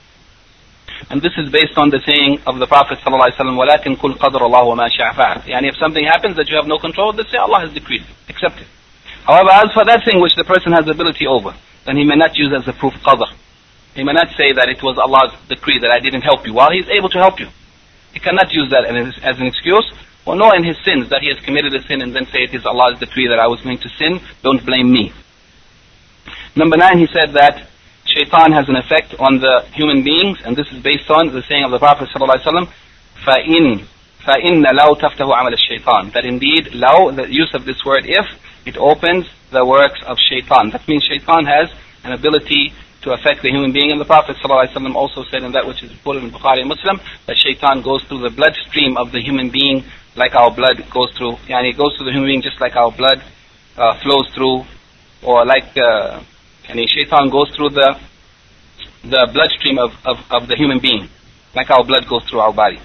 And this is based on the saying of the Prophet sallallahu alaihi wasallam, وَلَكِنْ قُلْ قَدْرَ اللَّهُ وَمَا شَاءَ فَعَلَ. Yani if something happens that you have no control, then say Allah has decreed it. Accept it. However, as for that thing which the person has ability over, then he may not use as a proof qadr. He may not say that it was Allah's decree that I didn't help you, while he is able to help you. He cannot use that as an excuse, or nor in his sins that he has committed a sin and then say it is Allah's decree that I was going to sin, don't blame me. Number nine, he said that shaitan has an effect on the human beings, and this is based on the saying of the Prophet ﷺ, فَإِن فَإِنَّ لَوْ تَفْتَهُ عَمَلَ الشَّيْطَانِ, that indeed, law, the use of this word if, it opens the works of shaitan. That means shaitan has an ability to affect the human being, and the Prophet ﷺ also said in that which is reported in Bukhari and Muslim, that shaitan goes through the bloodstream of the human being like our blood goes through, yani it goes through the human being just like our blood uh, flows through, or like uh, yani shaitan goes through the the bloodstream of, of, of the human being, like our blood goes through our body.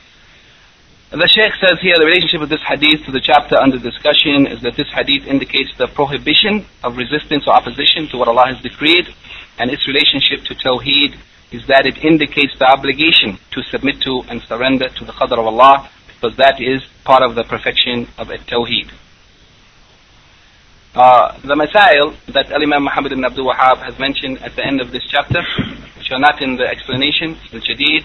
The Shaykh says here the relationship of this hadith to the chapter under discussion is that this hadith indicates the prohibition of resistance or opposition to what Allah has decreed, and its relationship to Tawheed is that it indicates the obligation to submit to and surrender to the qadr of Allah, because that is part of the perfection of Tawheed. Uh, the masail that Imam Muhammad ibn Abdul Wahhab has mentioned at the end of this chapter, which are not in the explanation, the Jadid.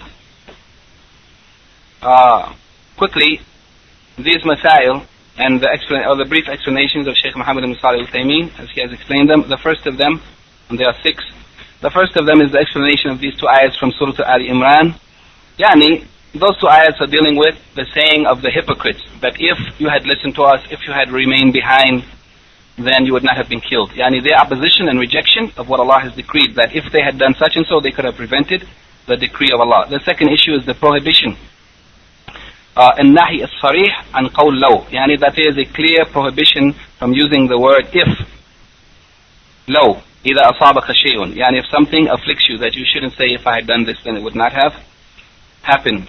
Uh, quickly, these masail and the, explan- or the brief explanations of Shaykh Muhammad ibn Salih al-Uthaymeen, as he has explained them. The first of them, and there are six, the first of them is the explanation of these two ayats from Surah Ali Imran. Yani, those two ayats are dealing with the saying of the hypocrites, that if you had listened to us, if you had remained behind, then you would not have been killed. Yani their opposition and rejection of what Allah has decreed, that if they had done such and so, they could have prevented the decree of Allah. The second issue is the prohibition. النهي الصريح عن قول لو, يعني that there is a clear prohibition from using the word if. لو إذا أصابك شيء, يعني if something afflicts you, that you shouldn't say if I had done this then it would not have happened.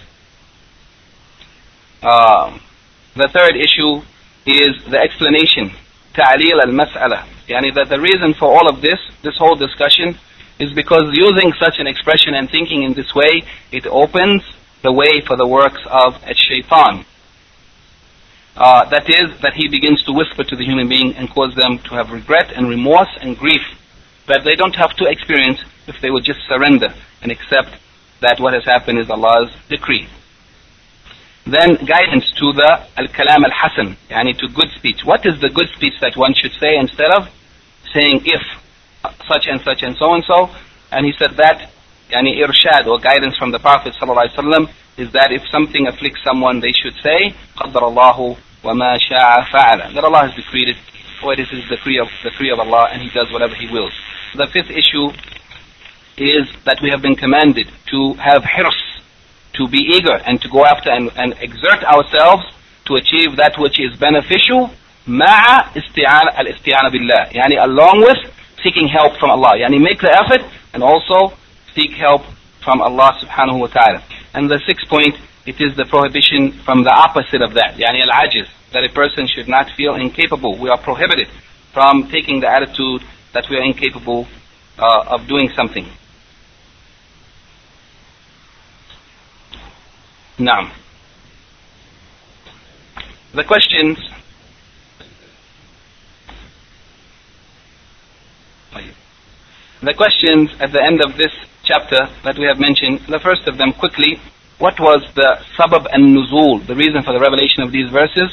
Uh, the third issue is the explanation, ta'lil al-mas'ala, yani that the reason for all of this, this whole discussion, is because using such an expression and thinking in this way, it opens the way for the works of shaitan. Uh, that is, that he begins to whisper to the human being and cause them to have regret and remorse and grief that they don't have to experience if they would just surrender and accept that what has happened is Allah's decree. Then guidance to the al-kalam al-hasan, yani to good speech. What is the good speech that one should say instead of saying if such and such and so and so? And he said that yani irshad or guidance from the Prophet sallallahu alaihi wasallam is that if something afflicts someone, they should say قَدَّرَ اللَّهُ وَمَا شَاءَ فَعَلَ, that Allah has decreed it, or it is the decree of, the decree of Allah, and He does whatever He wills. The fifth issue is that we have been commanded to have hirs, to be eager and to go after and, and exert ourselves to achieve that which is beneficial, ma'a isti'ana al-isti'ana billah, yani along with seeking help from Allah. Yani make the effort and also seek help from Allah subhanahu wa ta'ala. And the sixth point, it is the prohibition from the opposite of that. Yani al-ajiz, that a person should not feel incapable. We are prohibited from taking the attitude that we are incapable uh, of doing something. Now, the questions. The questions at the end of this chapter that we have mentioned, the first of them quickly, what was the sabab and nuzul, the reason for the revelation of these verses?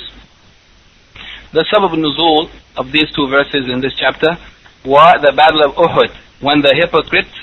The sabab and nuzul of these two verses in this chapter were the battle of Uhud, when the hypocrites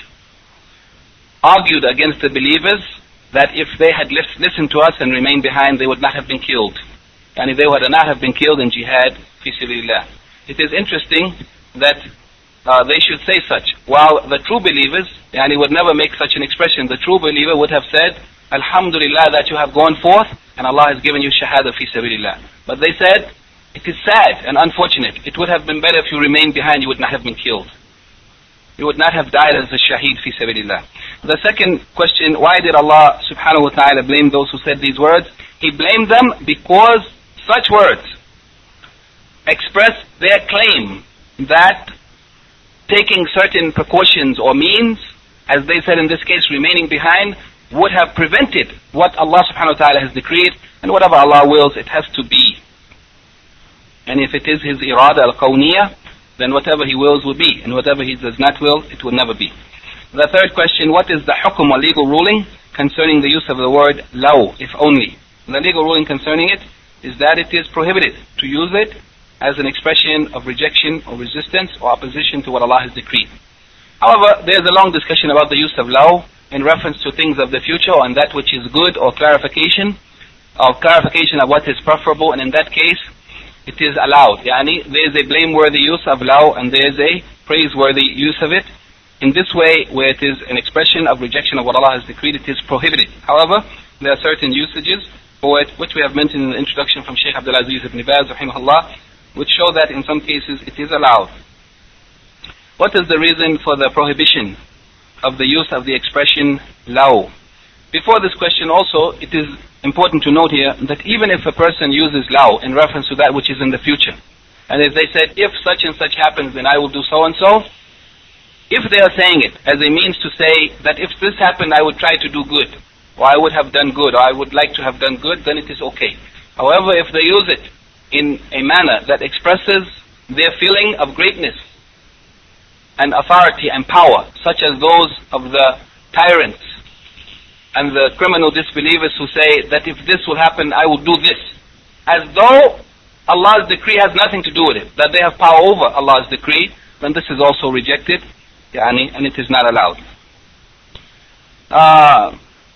argued against the believers that if they had listened to us and remained behind, they would not have been killed. And they would not have been killed in jihad fi sabilillah. It is interesting that uh, they should say such, while the true believers, and he would never make such an expression. The true believer would have said, Alhamdulillah that you have gone forth and Allah has given you shahada fi sabilillah. But they said, it is sad and unfortunate. It would have been better if you remained behind, you would not have been killed. You would not have died as a shaheed fi sabilillah. The second question, why did Allah subhanahu wa ta'ala blame those who said these words? He blamed them because such words express their claim that taking certain precautions or means, as they said in this case, remaining behind, would have prevented what Allah subhanahu wa ta'ala has decreed, and whatever Allah wills, it has to be. And if it is His irada al-kawniyah, then whatever He wills will be, and whatever He does not will, it will never be. The third question, what is the hukum or legal ruling concerning the use of the word law, if only? The legal ruling concerning it is that it is prohibited to use it as an expression of rejection or resistance or opposition to what Allah has decreed. However, there is a long discussion about the use of law in reference to things of the future and that which is good, or clarification, or clarification of what is preferable, and in that case, it is allowed. Yani, there is a blameworthy use of law and there is a praiseworthy use of it. In this way, where it is an expression of rejection of what Allah has decreed, it is prohibited. However, there are certain usages for it, which we have mentioned in the introduction from Shaykh Abdul Aziz ibn Baz, rahimahullah, which show that in some cases it is allowed. What is the reason for the prohibition of the use of the expression law? Before this question also, it is important to note here that even if a person uses law in reference to that which is in the future, and if they said, if such and such happens, then I will do so and so, if they are saying it as a means to say that if this happened, I would try to do good, or I would have done good, or I would like to have done good, then it is okay. However, if they use it in a manner that expresses their feeling of greatness and authority and power, such as those of the tyrants and the criminal disbelievers who say that if this will happen, I will do this, as though Allah's decree has nothing to do with it, that they have power over Allah's decree, then this is also rejected, yani, and it is not allowed. Uh,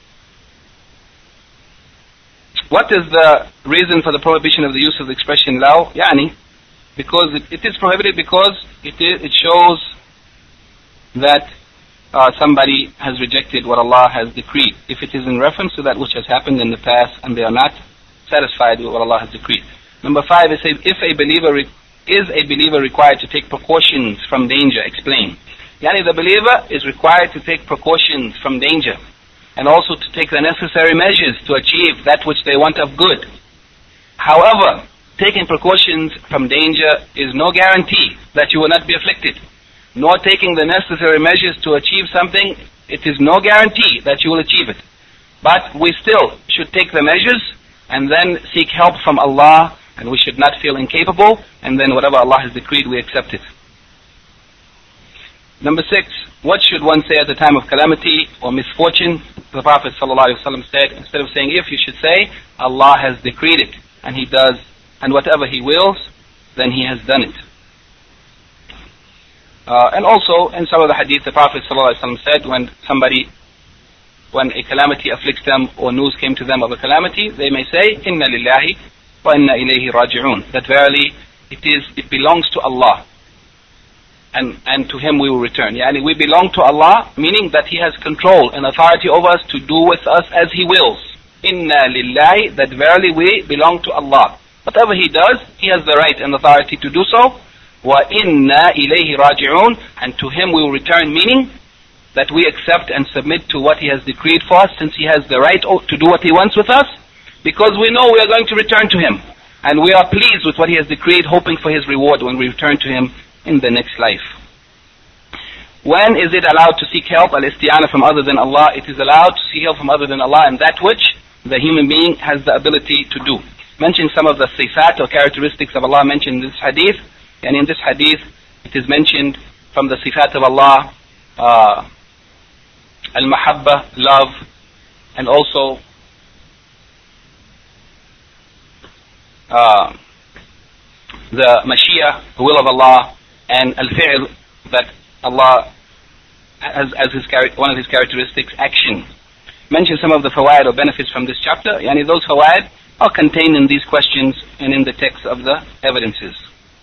what is the reason for the prohibition of the use of the expression law? Yani, because it, it is prohibited because it, is, it shows that uh, somebody has rejected what Allah has decreed. If it is in reference to that which has happened in the past and they are not satisfied with what Allah has decreed. Number five, it says, if a believer re- is a believer required to take precautions from danger? Explain. Yani, the believer is required to take precautions from danger and also to take the necessary measures to achieve that which they want of good. However, taking precautions from danger is no guarantee that you will not be afflicted, nor taking the necessary measures to achieve something, it is no guarantee that you will achieve it. But we still should take the measures and then seek help from Allah, and we should not feel incapable, and then whatever Allah has decreed, we accept it. Number six, what should one say at the time of calamity or misfortune? The Prophet ﷺ said, instead of saying if, you should say, Allah has decreed it, and He does, and whatever He wills, then He has done it. Uh, and also, in some of the hadith, the Prophet ﷺ said, when somebody, when a calamity afflicts them, or news came to them of a calamity, they may say, Inna lillahi wa inna ilayhi raji'un. That verily, it is, it belongs to Allah, and, and to Him we will return. Yani, we belong to Allah, meaning that He has control and authority over us to do with us as He wills. Inna lillahi, that verily we belong to Allah. Whatever He does, He has the right and authority to do so. وَإِنَّا إِلَيْهِ رَاجِعُونَ, and to him we will return, meaning that we accept and submit to what he has decreed for us, since he has the right to do what he wants with us, because we know we are going to return to him, and we are pleased with what he has decreed, hoping for his reward when we return to him in the next life. When is it allowed to seek help, al-isti'ana, from other than Allah? It is allowed to seek help from other than Allah and that which the human being has the ability to do. Mention some of the sifat or characteristics of Allah mentioned in this hadith. And in this hadith, it is mentioned from the sifat of Allah, uh, al-mahabba, love, and also uh, the mashiyah, the will of Allah, and al-fi'l, that Allah as, as his, one of his characteristics, action. Mention some of the fawaid or benefits from this chapter. Yani those fawaid are contained in these questions and in the text of the evidences.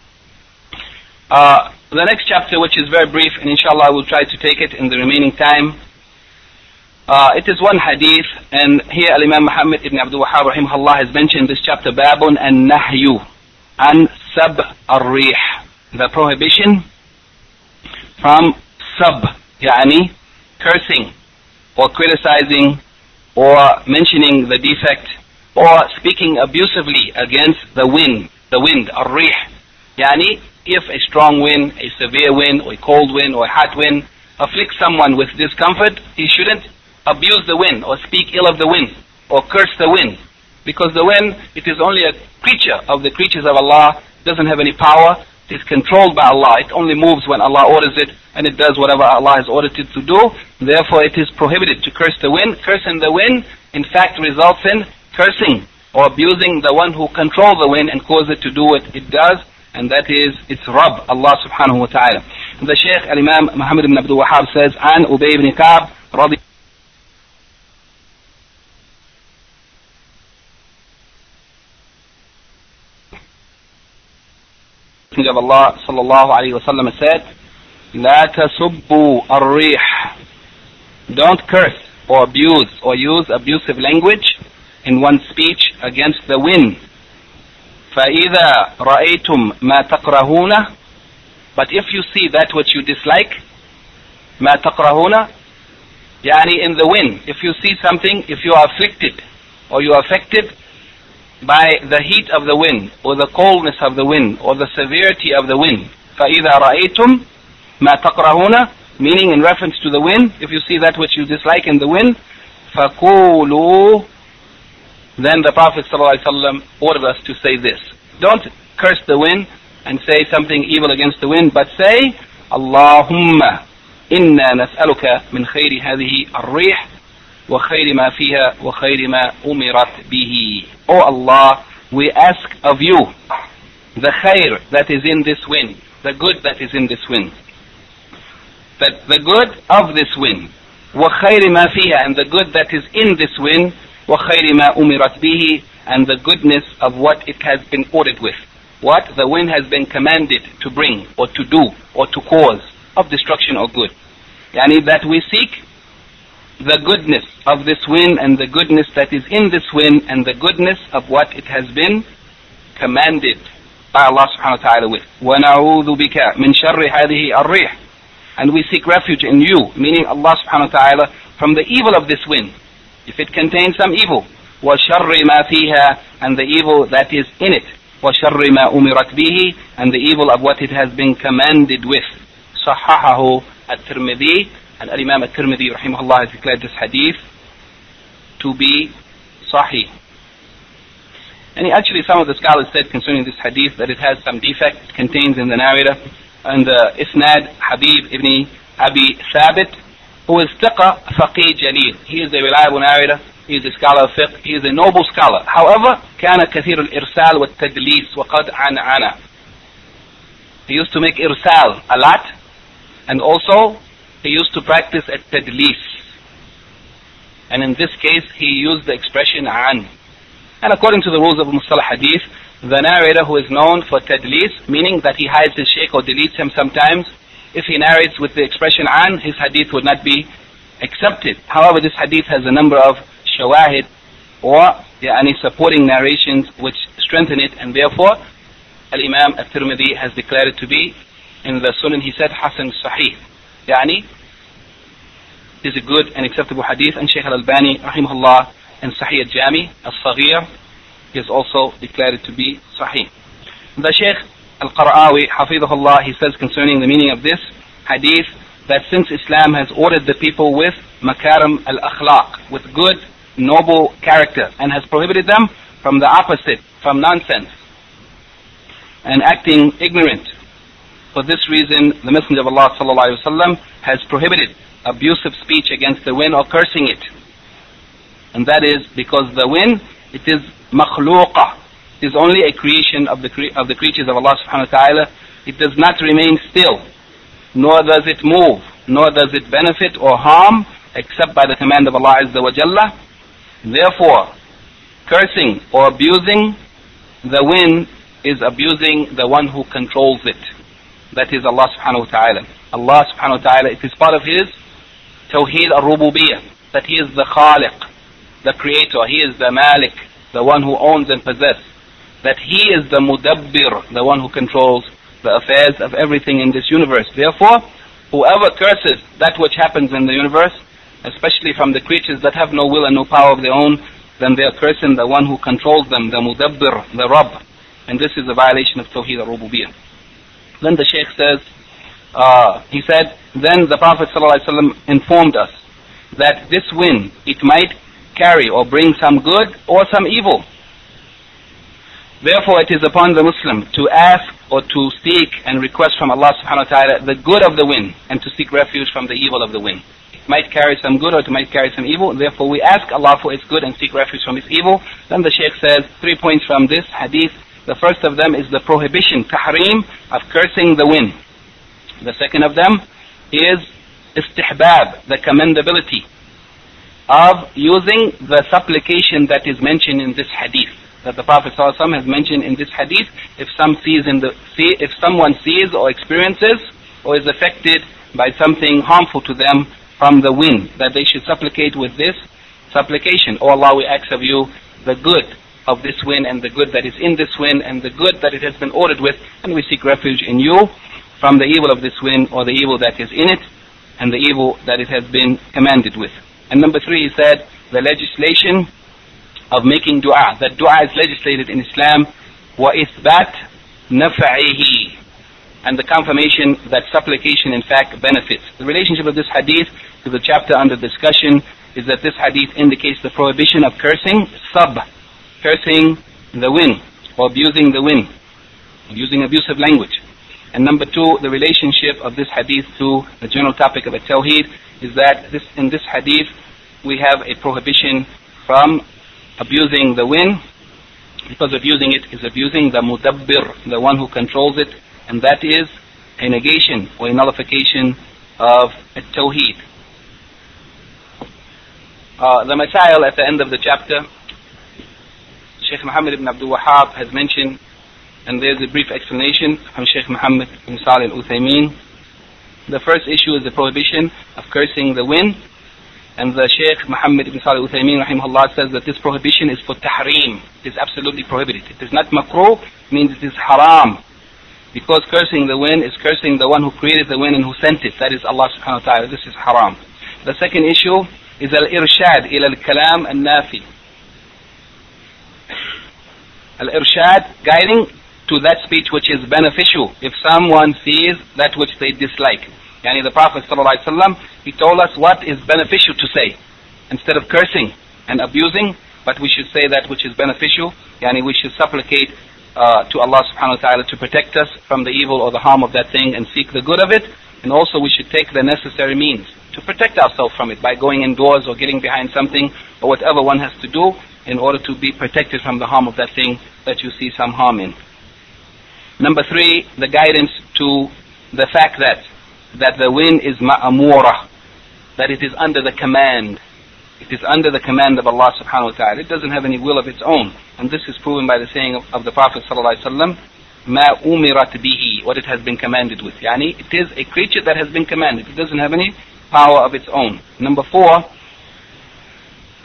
Uh, the next chapter, which is very brief, and inshallah I will try to take it in the remaining time. Uh, it is one hadith, and here Al-Imam Muhammad ibn Abdul Wahhab rahimahullah has mentioned this chapter, Babun and Nahyu an Sab al-Rih, the prohibition from sab, yani cursing or criticizing or mentioning the defect or speaking abusively against the wind, the wind, al-rih. Yani if a strong wind, a severe wind, or a cold wind, or a hot wind afflicts someone with discomfort, he shouldn't abuse the wind or speak ill of the wind or curse the wind, because the wind, it is only a creature of the creatures of Allah, doesn't have any power. It is controlled by Allah. It only moves when Allah orders it, and it does whatever Allah has ordered it to do. Therefore it is prohibited to curse the wind. Cursing the wind in fact results in cursing or abusing the one who controls the wind and causes it to do what it does, and that is its Rabb, Allah subhanahu wa ta'ala. The Shaykh Al-Imam Muhammad ibn Abdul Wahhab says, An Ubay ibn Ka'b radi of Allah sallallahu alayhi wa sallam said, La tasubbu ar-rih, don't curse or abuse or use abusive language in one's speech against the wind. فَإِذَا رَأَيْتُمْ مَا تَقْرَهُونَ, but if you see that which you dislike, مَا تَقْرَهُونَ, يعني in the wind, if you see something, if you are afflicted or you are affected by the heat of the wind or the coldness of the wind or the severity of the wind, فَإِذَا رَأَيْتُمْ مَا تَقْرَهُونَ, meaning in reference to the wind, if you see that which you dislike in the wind, فَقُولُوا, then the Prophet ﷺ ordered us to say this. Don't curse the wind and say something evil against the wind, but say, Allahumma inna nas'aluka min khayri hadhihi ar-rih wa khayri ma fiha wa khayri ma umirat bihi. Oh Allah, we ask of you the khair that is in this wind, the good that is in this wind, that the good of this wind, wa khayri ma fiha, and the good that is in this wind, وَخَيْرِ مَا أُمِرَتْ بِهِ, and the goodness of what it has been ordered with. What the wind has been commanded to bring or to do or to cause of destruction or good. Yani that we seek the goodness of this wind and the goodness that is in this wind and the goodness of what it has been commanded by Allah subhanahu wa ta'ala with. وَنَعُوذُ بِكَ مِنْ شَرِّ هَذِهِ الرِّيحِ, and we seek refuge in you, meaning Allah subhanahu wa ta'ala, from the evil of this wind, if it contains some evil, وَشَرِّ مَا فِيهَا, and the evil that is in it, وَشَرِّ مَا أُمِرَتْ بِهِ, and the evil of what it has been commanded with. صححه الترمذي, and Imam al-Tirmidhi rahimahullah has declared this hadith to be sahih. And actually some of the scholars said concerning this hadith that it has some defect. It contains in the narrator and the isnad Habib ibn Abi Thabit, who is thiqa faqih jalil. He is a reliable narrator, he is a scholar of fiqh, he is a noble scholar. However, كان كثير الإرسال والتدليس وقد عنعنا. He used to make irsal a lot, and also he used to practice at tadlis. And in this case he used the expression an. And according to the rules of Mustalah Hadith, the narrator who is known for tadlis, meaning that he hides his shaykh or deletes him sometimes, if he narrates with the expression an, his hadith would not be accepted. However, this hadith has a number of shawahid or yani supporting narrations which strengthen it, and therefore Al-Imam Al-Tirmidhi has declared it to be. In the Sunan he said Hasan Sahih, yani is a good and acceptable hadith. And Shaykh Al-Albani rahimahullah in Sahih Al-Jami Al-Saghir he has also declared it to be Sahih. The Shaykh Al-Qara'awi hafidhahullah, he says concerning the meaning of this hadith that since Islam has ordered the people with makaram al-akhlaq, with good, noble character, and has prohibited them from the opposite, from nonsense and acting ignorant. For this reason, the Messenger of Allah sallallahu alaihi wasallam has prohibited abusive speech against the wind or cursing it. And that is because the wind, it is makhluqa, it is only a creation of the cre- of the creatures of Allah subhanahu wa ta'ala. It does not remain still, nor does it move, nor does it benefit or harm except by the command of Allah Azza wa Jalla. Therefore, cursing or abusing the wind is abusing the one who controls it. That is Allah subhanahu wa ta'ala. Allah subhanahu wa ta'ala, it is part of His Tawheed al-Rububiyyah, that He is the Khaliq, the Creator, He is the Malik, the one who owns and possesses, that He is the Mudabbir, the one who controls the affairs of everything in this universe. Therefore, whoever curses that which happens in the universe, especially from the creatures that have no will and no power of their own, then they are cursing the one who controls them, the Mudabbir, the Rabb. And this is a violation of Tawheed al-Rububiyyah. Then the Shaykh says, uh, he said, then the Prophet ﷺ informed us that this wind, it might carry or bring some good or some evil. Therefore, it is upon the Muslim to ask or to seek and request from Allah subhanahu wa ta'ala the good of the wind and to seek refuge from the evil of the wind. It might carry some good or it might carry some evil. Therefore, we ask Allah for its good and seek refuge from its evil. Then the Shaykh says, three points from this hadith. The first of them is the prohibition, tahreem, of cursing the wind. The second of them is istihbab, the commendability of using the supplication that is mentioned in this hadith, that the Prophet ﷺ has mentioned in this hadith. If some sees in the see, if someone sees or experiences or is affected by something harmful to them from the wind, that they should supplicate with this supplication. O Allah, we ask of you the good of this wind and the good that is in this wind and the good that it has been ordered with, and we seek refuge in you from the evil of this wind or the evil that is in it and the evil that it has been commanded with. And number three, he said, the legislation of making dua, that dua is legislated in Islam, wa ithbat naf'ihi, and the confirmation that supplication in fact benefits. The relationship of this hadith to the chapter under discussion is that this hadith indicates the prohibition of cursing, sab, cursing the wind or abusing the wind, using abusive language. And number two, the relationship of this hadith to the general topic of at-tawheed is that this, in this hadith we have a prohibition from abusing the wind, because abusing it is abusing the mudabbir, the one who controls it, and that is a negation or a nullification of at-tawheed. Uh, the masail at the end of the chapter, Shaykh Muhammad ibn Abdul Wahhab has mentioned, and there's a brief explanation from Shaykh Muhammad ibn Salih al-Uthaymeen. The first issue is the prohibition of cursing the wind, and the Shaykh Muhammad ibn Salih al-Uthaymeen rahimahullah says that this prohibition is for tahreem. It is absolutely prohibited. It is not makruh, means it is haram, because cursing the wind is cursing the one who created the wind and who sent it, that is Allah subhanahu wa ta'ala. This is haram. The second issue is al-irshad ila al-kalam al-nafi, al-irshad, guiding to that speech which is beneficial if someone sees that which they dislike. Yani the Prophet ﷺ, he told us what is beneficial to say instead of cursing and abusing, but we should say that which is beneficial. Yani we should supplicate uh, to Allah subhanahu wa ta'ala to protect us from the evil or the harm of that thing and seek the good of it. And also we should take the necessary means to protect ourselves from it by going indoors or getting behind something or whatever one has to do in order to be protected from the harm of that thing that you see some harm in. Number three, the guidance to the fact that that the wind is ma'amura, that it is under the command. It is under the command of Allah subhanahu wa ta'ala. It doesn't have any will of its own. And this is proven by the saying of, of the Prophet sallallahu alaihi wasallam, ma umirat bihi, what it has been commanded with. Yani, it is a creature that has been commanded. It doesn't have any power of its own. Number four,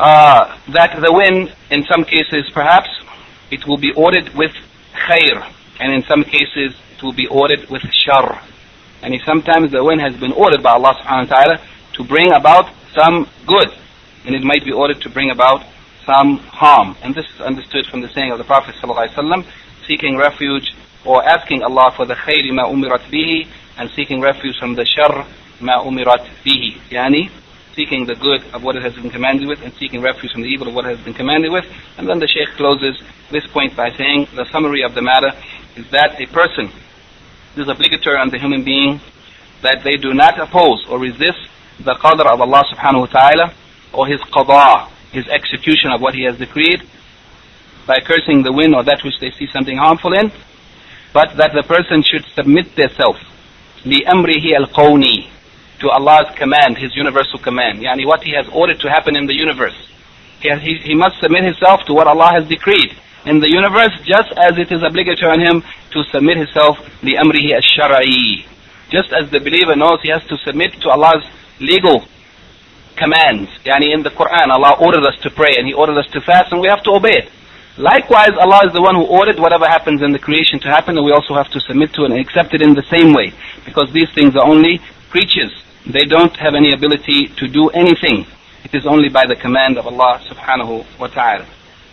uh, that the wind, in some cases perhaps, it will be ordered with khair, and in some cases it will be ordered with shar. And sometimes the wind has been ordered by Allah subhanahu wa ta'ala to bring about some good, and it might be ordered to bring about some harm. And this is understood from the saying of the Prophet sallallahu alaihi wasallam, seeking refuge or asking Allah for the khayri ma umirat bihi, and seeking refuge from the shar ma umirat bihi, yani seeking the good of what it has been commanded with and seeking refuge from the evil of what it has been commanded with. And then the Shaykh closes this point by saying the summary of the matter is that a person, it is obligatory on the human being that they do not oppose or resist the qadr of Allah subhanahu wa ta'ala or his qada, his execution of what he has decreed, by cursing the wind or that which they see something harmful in, but that the person should submit themselves لِأَمْرِهِ الْقَوْنِي, to Allah's command, his universal command, yani what he has ordered to happen in the universe. He, has, he, he must submit himself to what Allah has decreed in the universe, just as it is obligatory on him to submit himself لِأَمْرِهِ الشَّرْعِي. Just as the believer knows he has to submit to Allah's legal commands. Yani in the Quran, Allah ordered us to pray and He ordered us to fast, and we have to obey it. Likewise, Allah is the one who ordered whatever happens in the creation to happen, and we also have to submit to it and accept it in the same way, because these things are only creatures. They don't have any ability to do anything. It is only by the command of Allah subhanahu wa ta'ala.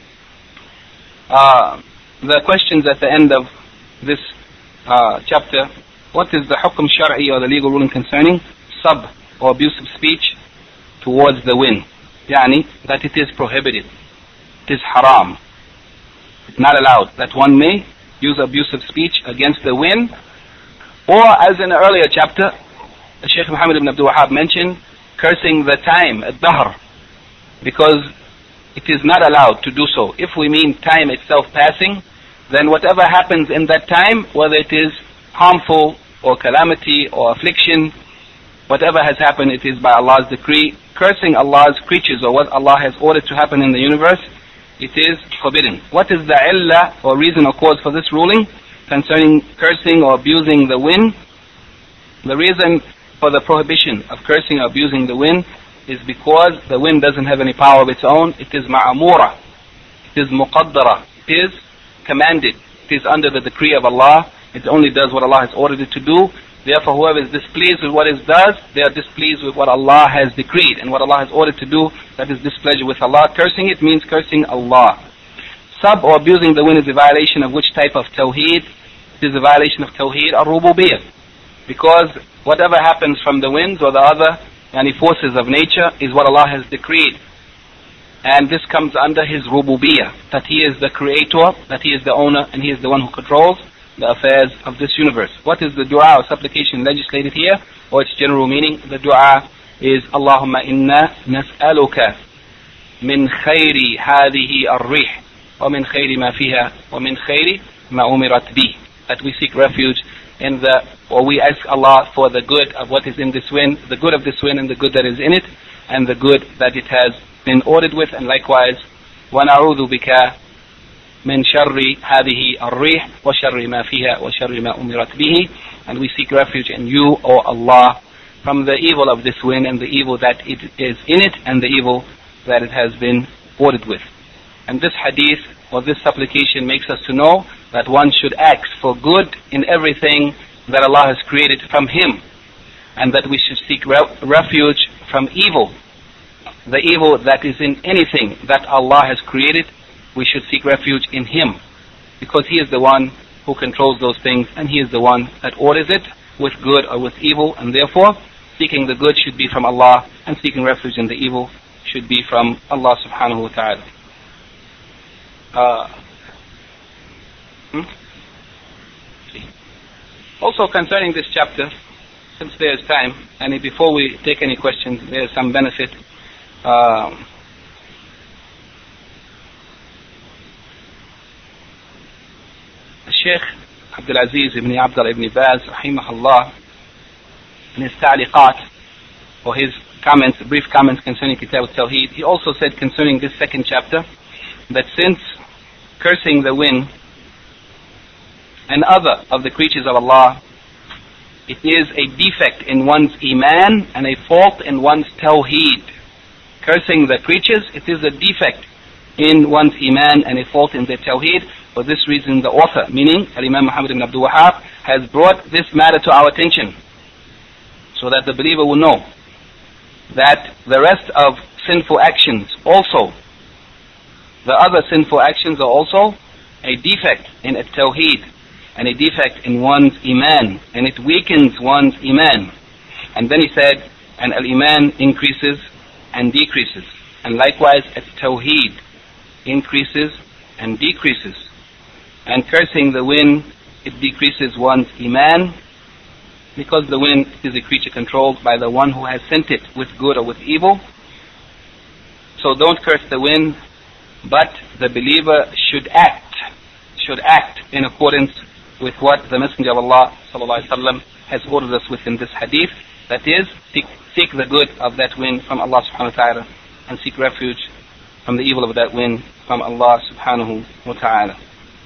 Uh, the questions at the end of this uh, chapter: what is the hukm shar'i, or the legal ruling concerning sab, or abusive speech towards the wind? Yani that it is prohibited, it is haram, it's not allowed, that one may use abusive speech against the wind. Or as in an earlier chapter, Shaykh Muhammad ibn Abdul Wahhab mentioned cursing the time, ad-dahr, because it is not allowed to do so. If we mean time itself passing, then whatever happens in that time, whether it is harmful or calamity or affliction, whatever has happened, it is by Allah's decree. Cursing Allah's creatures or what Allah has ordered to happen in the universe, it is forbidden. What is the illah or reason or cause for this ruling concerning cursing or abusing the wind? The reason for the prohibition of cursing or abusing the wind is because the wind doesn't have any power of its own. It is ma'amura, it is muqaddara, it is commanded, it is under the decree of Allah. It only does what Allah has ordered it to do. Therefore, whoever is displeased with what it does, they are displeased with what Allah has decreed, and what Allah has ordered to do, that is displeasure with Allah. Cursing it means cursing Allah. Sub or abusing the wind is a violation of which type of tawheed? It is a violation of tawheed al-rububiyyah, because whatever happens from the winds or the other any forces of nature is what Allah has decreed, and this comes under His rububiyyah, that He is the creator, that He is the owner, and He is the one who controls the affairs of this universe. What is the dua or supplication legislated here, or its general meaning? The dua is Allahumma inna nas'aluka min khayri hadhihi ar-rih wa min khayri ma fiha wa min khayri ma umirat bih. That we seek refuge in the, or we ask Allah for the good of what is in this wind, the good of this wind and the good that is in it, and the good that it has been ordered with, and likewise wa na'udhu bika min sharri hadhihi ar-rih wa sharri ma fiha wa sharri ma umirat bihi, and we seek refuge in you, O Allah, from the evil of this wind and the evil that it is in it and the evil that it has been ordered with. And this hadith or this supplication makes us to know that one should ask for good in everything that Allah has created from Him, and that we should seek re- refuge from evil, the evil that is in anything that Allah has created. We should seek refuge in Him, because He is the one who controls those things, and He is the one that orders it with good or with evil, and therefore seeking the good should be from Allah, and seeking refuge in the evil should be from Allah subhanahu wa ta'ala. Uh, hmm? Also concerning this chapter, since there is time, and before we take any questions, there is some benefit. Uh, Sheikh Abdul Aziz ibn Abdullah ibn Baz, rahimahullah, in his ta'liqat, or his comments, brief comments concerning Kitab al-Tawheed, he also said concerning this second chapter, that since cursing the wind and other of the creatures of Allah, it is a defect in one's iman and a fault in one's tawheed. Cursing the creatures, it is a defect in one's iman and a fault in their tawheed. For this reason, the author, meaning Al-Imam Muhammad ibn Abdul Wahhab, has brought this matter to our attention so that the believer will know that the rest of sinful actions also, the other sinful actions are also a defect in a tawheed and a defect in one's iman, and it weakens one's iman. And then he said, and al-iman increases and decreases, and likewise at tawheed increases and decreases. And cursing the wind, it decreases one's iman, because the wind is a creature controlled by the one who has sent it with good or with evil. So don't curse the wind, but the believer should act, should act in accordance with what the Messenger of Allah sallallahu alaihi wasallam has ordered us within this hadith. That is, seek, seek the good of that wind from Allah subhanahu wa ta'ala, and seek refuge from the evil of that wind from Allah subhanahu wa ta'ala.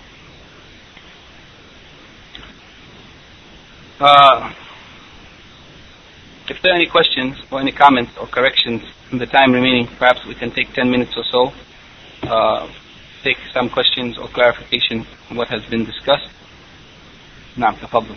Uh, if there are any questions or any comments or corrections in the time remaining, perhaps we can take ten minutes or so, uh, take some questions or clarification on what has been discussed. نعم تفضل.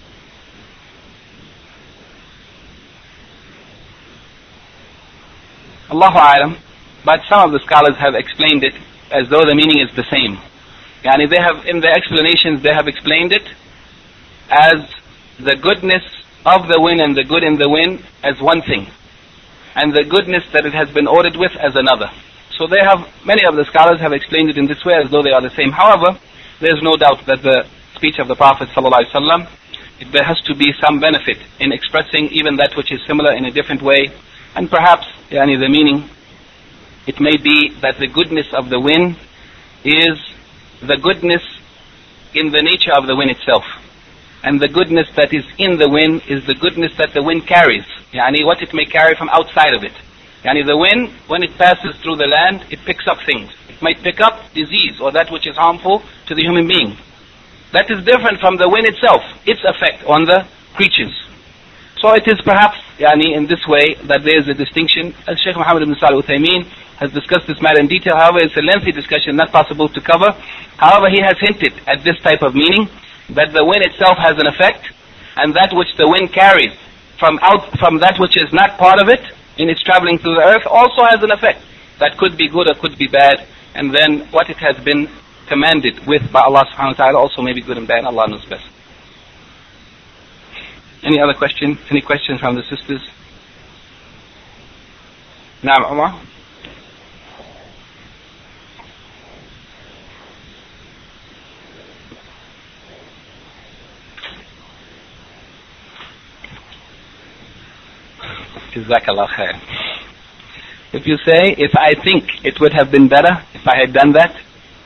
Allahu A'lam, but some of the scholars have explained it as though the meaning is the same. Yani they have, in their explanations, they have explained it as the goodness of the wind and the good in the wind as one thing, and the goodness that it has been ordered with as another. So they have, many of the scholars have explained it in this way as though they are the same. However, there is no doubt that the speech of the Prophet ﷺ, there has to be some benefit in expressing even that which is similar in a different way, and perhaps yani, the meaning, it may be that the goodness of the wind is the goodness in the nature of the wind itself, and the goodness that is in the wind is the goodness that the wind carries, yani what it may carry from outside of it. Yani the wind, when it passes through the land, it picks up things. It might pick up disease or that which is harmful to the human being. That is different from the wind itself, its effect on the creatures. So it is perhaps yani, in this way that there is a distinction. As Shaykh Muhammad ibn Salih al-Uthaymeen has discussed this matter in detail. However, it's a lengthy discussion, not possible to cover. However, he has hinted at this type of meaning, that the wind itself has an effect, and that which the wind carries from out from that which is not part of it in its traveling through the earth also has an effect that could be good or could be bad, and then what it has been commanded with by Allah subhanahu wa ta'ala also may be good and bad. Allah knows best. Any other questions? Any questions from the sisters? Naam, Umar? Jazakallah khair. If you say, if I think it would have been better if I had done that,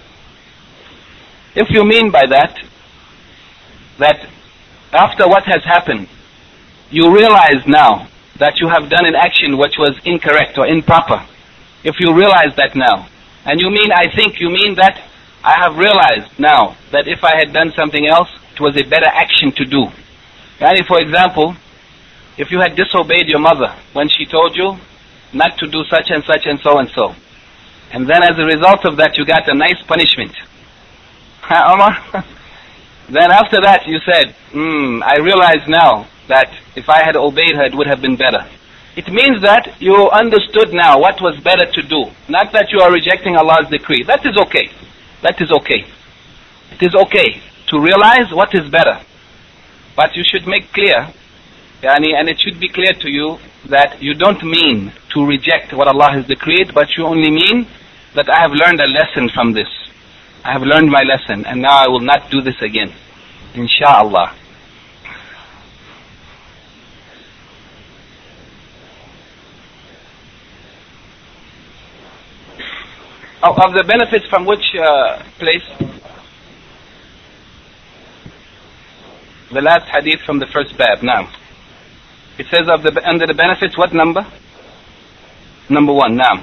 if you mean by that, that after what has happened, you realize now that you have done an action which was incorrect or improper, if you realize that now, and you mean, I think, you mean that I have realized now that if I had done something else, it was a better action to do. Yani, for example, if you had disobeyed your mother when she told you not to do such and such and so and so, and then as a result of that you got a nice punishment, Omar, then after that you said, hmm, I realize now that if I had obeyed her it would have been better. It means that you understood now what was better to do, not that you are rejecting Allah's decree. That is okay. That is okay. It is okay to realize what is better, but you should make clear, yani, and it should be clear to you that you don't mean to reject what Allah has decreed, but you only mean that I have learned a lesson from this. I have learned my lesson, and now I will not do this again. Insha'Allah. Oh, of the benefits from which uh, place? The last hadith from the first bab. Now, it says of the under the benefits, what number? Number one. Now,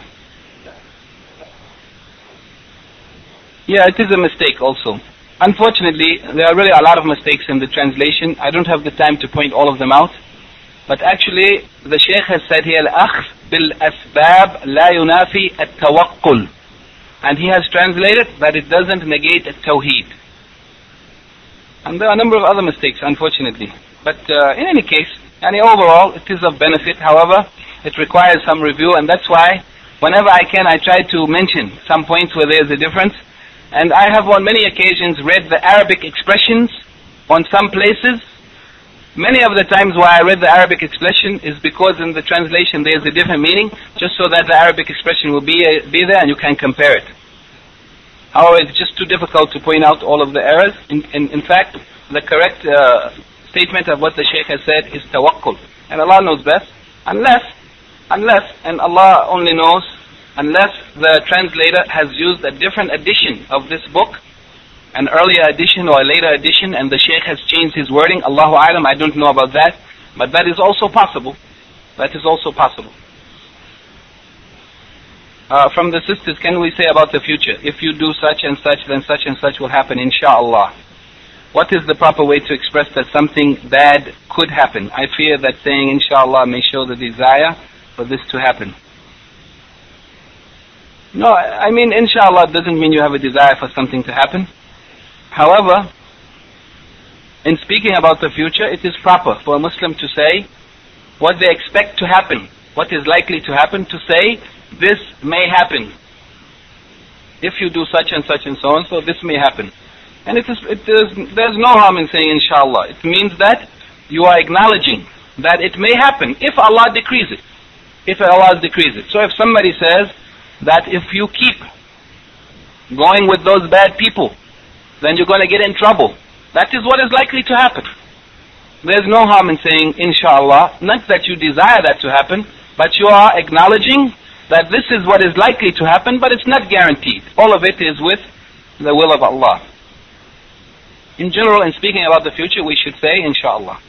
yeah, it is a mistake also. Unfortunately, there are really a lot of mistakes in the translation. I don't have the time to point all of them out. But actually, the Shaykh has said here, الأخذ بالأسباب لا ينافي التوكل. And he has translated that it doesn't negate Tawheed. And there are a number of other mistakes, unfortunately. But uh, in any case, and overall, it is of benefit. However, it requires some review, and that's why whenever I can, I try to mention some points where there is a difference. And I have on many occasions read the Arabic expressions on some places. Many of the times why I read the Arabic expression is because in the translation there is a different meaning, just so that the Arabic expression will be, uh, be there and you can compare it. However, it's just too difficult to point out all of the errors. In, in, in fact, the correct uh, statement of what the Shaykh has said is tawakkul. And Allah knows best, unless, unless, and Allah only knows, unless the translator has used a different edition of this book, an earlier edition or a later edition, and the Shaykh has changed his wording. Allahu A'lam, I don't know about that, but that is also possible. That is also possible. Uh, from the sisters, can we say about the future? If you do such and such, then such and such will happen, inshallah. What is the proper way to express that something bad could happen? I fear that saying inshallah may show the desire for this to happen. No, I mean inshallah doesn't mean you have a desire for something to happen. However, in speaking about the future, it is proper for a Muslim to say what they expect to happen, what is likely to happen, to say this may happen. If you do such and such and so on, so this may happen. And it is, it is, there's no harm in saying inshallah. It means that you are acknowledging that it may happen if Allah decrees it. If Allah decrees it. So if somebody says that if you keep going with those bad people, then you're going to get in trouble. That is what is likely to happen. There's no harm in saying inshallah, not that you desire that to happen, but you are acknowledging that this is what is likely to happen, but it's not guaranteed. All of it is with the will of Allah. In general, in speaking about the future, we should say inshallah.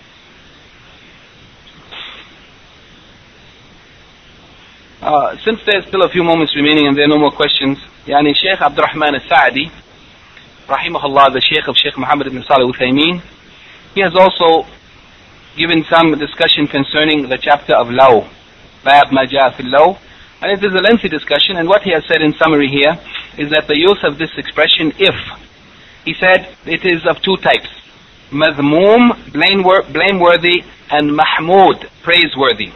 Uh, since there's still a few moments remaining and there are no more questions, Yani Shaykh Abdul Rahman al-Sa'di, rahimahullah, the Shaykh of Shaykh Muhammad ibn Salih al-Uthaymeen, he has also given some discussion concerning the chapter of law, Bab ma ja'a fil law, and it is a lengthy discussion, and what he has said in summary here is that the use of this expression, if, he said it is of two types, madhmoom, blameworthy, and mahmood, praiseworthy.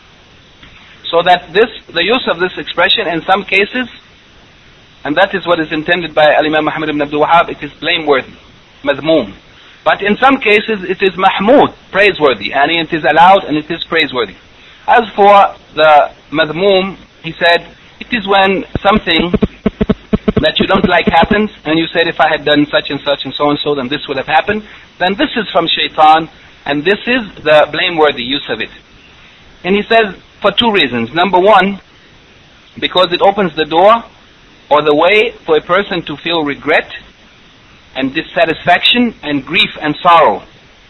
So that this, the use of this expression in some cases, and that is what is intended by Al-Imam Muhammad ibn Abdul Wahhab, it is blameworthy, madhmoom. But in some cases it is mahmood, praiseworthy, and it is allowed and it is praiseworthy. As for the madhmoom, he said, it is when something that you don't like happens, and you said if I had done such and such and so and so, then this would have happened, then this is from shaitan, and this is the blameworthy use of it. And he says, for two reasons. Number one, because it opens the door or the way for a person to feel regret and dissatisfaction and grief and sorrow.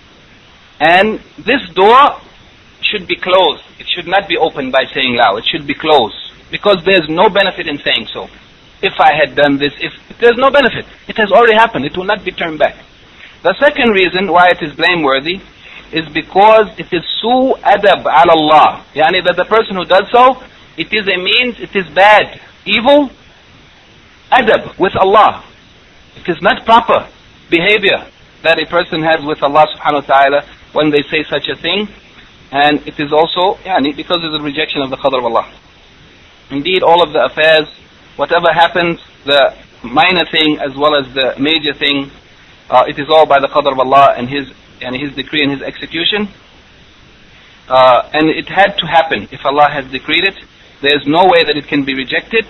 And this door should be closed. It should not be opened by saying loud. It should be closed. Because there's no benefit in saying so. If I had done this, if there's no benefit. It has already happened. It will not be turned back. The second reason why it is blameworthy is because it is su adab ala Allah. Yani that the person who does so, it is a means, it is bad, evil, adab with Allah. It is not proper behavior that a person has with Allah subhanahu wa ta'ala when they say such a thing. And it is also, yani, because of the rejection of the qadr of Allah. Indeed, all of the affairs, whatever happens, the minor thing as well as the major thing, uh, it is all by the qadr of Allah and His and His decree and His execution. Uh, and it had to happen. If Allah has decreed it, there is no way that it can be rejected.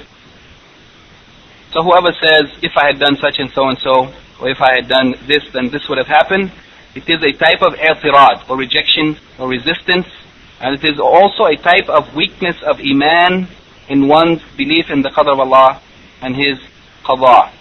So whoever says, if I had done such and so and so, or if I had done this, then this would have happened, it is a type of i'tirad, or rejection, or resistance, and it is also a type of weakness of iman in one's belief in the qadr of Allah and His qadha.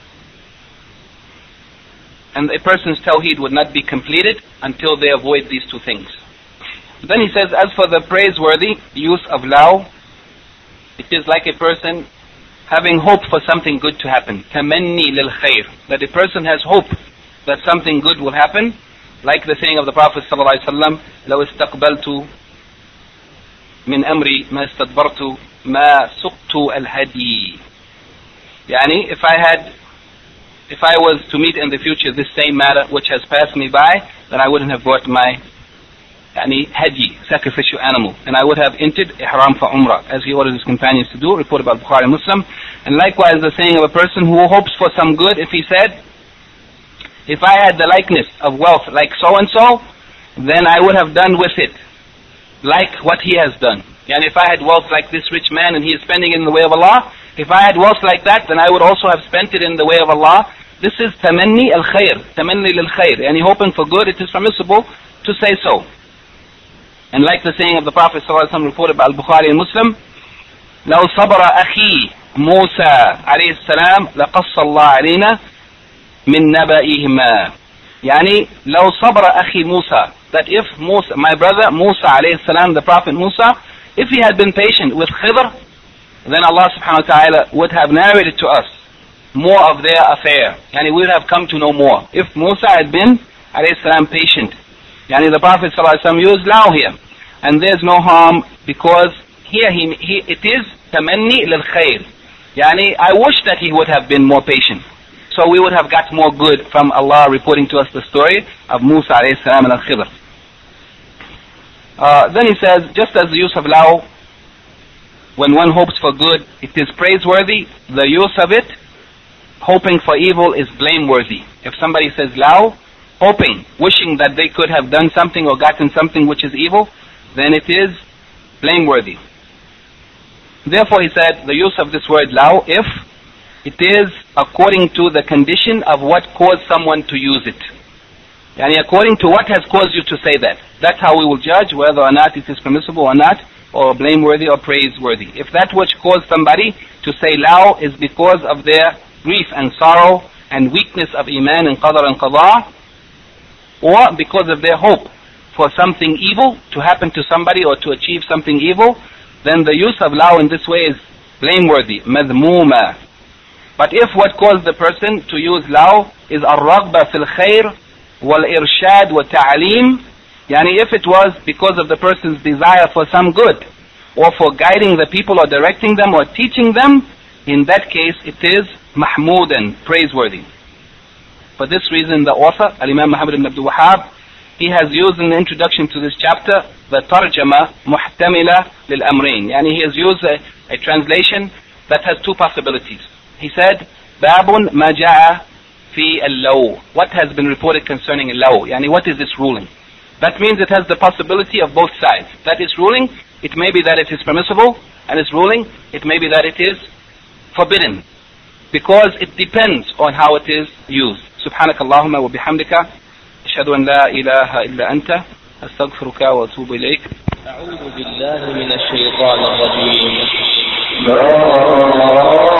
And a person's tawheed would not be completed until they avoid these two things. Then he says, as for the praiseworthy use of law, it is like a person having hope for something good to happen. Tamanni lil khair. That a person has hope that something good will happen. Like the saying of the Prophet sallallahu alaihi wasallam, لو استقبلت من أمري ما استدبرت ما سقت الهدي. Yani, if I had, if I was to meet in the future this same matter which has passed me by, then I wouldn't have brought my yani, hadi, sacrificial animal, and I would have entered ihram for umrah, as he ordered his companions to do, reported by Bukhari and Muslim. And likewise the saying of a person who hopes for some good, if he said, if I had the likeness of wealth like so-and-so, then I would have done with it like what he has done. And if I had wealth like this rich man and he is spending it in the way of Allah, if I had wealth like that, then I would also have spent it in the way of Allah. This is tamanni al-khair, tamanni lil-khair. And hoping for good, it is permissible to say so. And like the saying of the Prophet ﷺ reported by Al-Bukhari and Muslim, لو صبر أخي موسى عليه السلام لقص الله علينا من نبئهما. يعني لو صبر أخي موسى, that if Musa, my brother Musa عليه السلام, the Prophet Musa, if he had been patient with Khidr, then Allah subhanahu wa ta'ala would have narrated to us more of their affair. Yani we would have come to know more. If Musa had been عليه السلام patient. Yani the Prophet ﷺ used law here. And there's no harm because here he, he, it is tamanni lil khair. Yani I wish that he would have been more patient. So we would have got more good from Allah reporting to us the story of Musa alayhi salam and al-Khidr. Uh, then he says, just as the use of law, when one hopes for good, it is praiseworthy, the use of it, hoping for evil, is blameworthy. If somebody says law, hoping, wishing that they could have done something or gotten something which is evil, then it is blameworthy. Therefore he said, the use of this word law, if it is according to the condition of what caused someone to use it. Yani according to what has caused you to say that. That's how we will judge whether or not it is permissible or not, or blameworthy or praiseworthy. If that which caused somebody to say law is because of their grief and sorrow and weakness of iman and qadar and qada, or because of their hope for something evil to happen to somebody or to achieve something evil, then the use of law in this way is blameworthy, madhmuma. But if what caused the person to use law is ar-raghba fil khair wal-irshad wa ta'aleem, yani if it was because of the person's desire for some good, or for guiding the people or directing them or teaching them, in that case it is mahmudan, praiseworthy. For this reason the author, Al-Imam Muhammad ibn Abdul Wahhab, he has used in the introduction to this chapter the tarjama muhtamila lil amrain. Yani he has used a, a translation that has two possibilities. He said, Babun ma ja'a fi al-law. What has been reported concerning al-law? Yani what is this ruling? That means it has the possibility of both sides. That is ruling, it may be that it is permissible, and its ruling, it may be that it is forbidden. Because it depends on how it is used. Subhanakallahumma wa bihamdika. أشهد أن لا إله إلا أنت أستغفرك وأتوب إليك. أعوذ بالله من الشيطان الرجيم.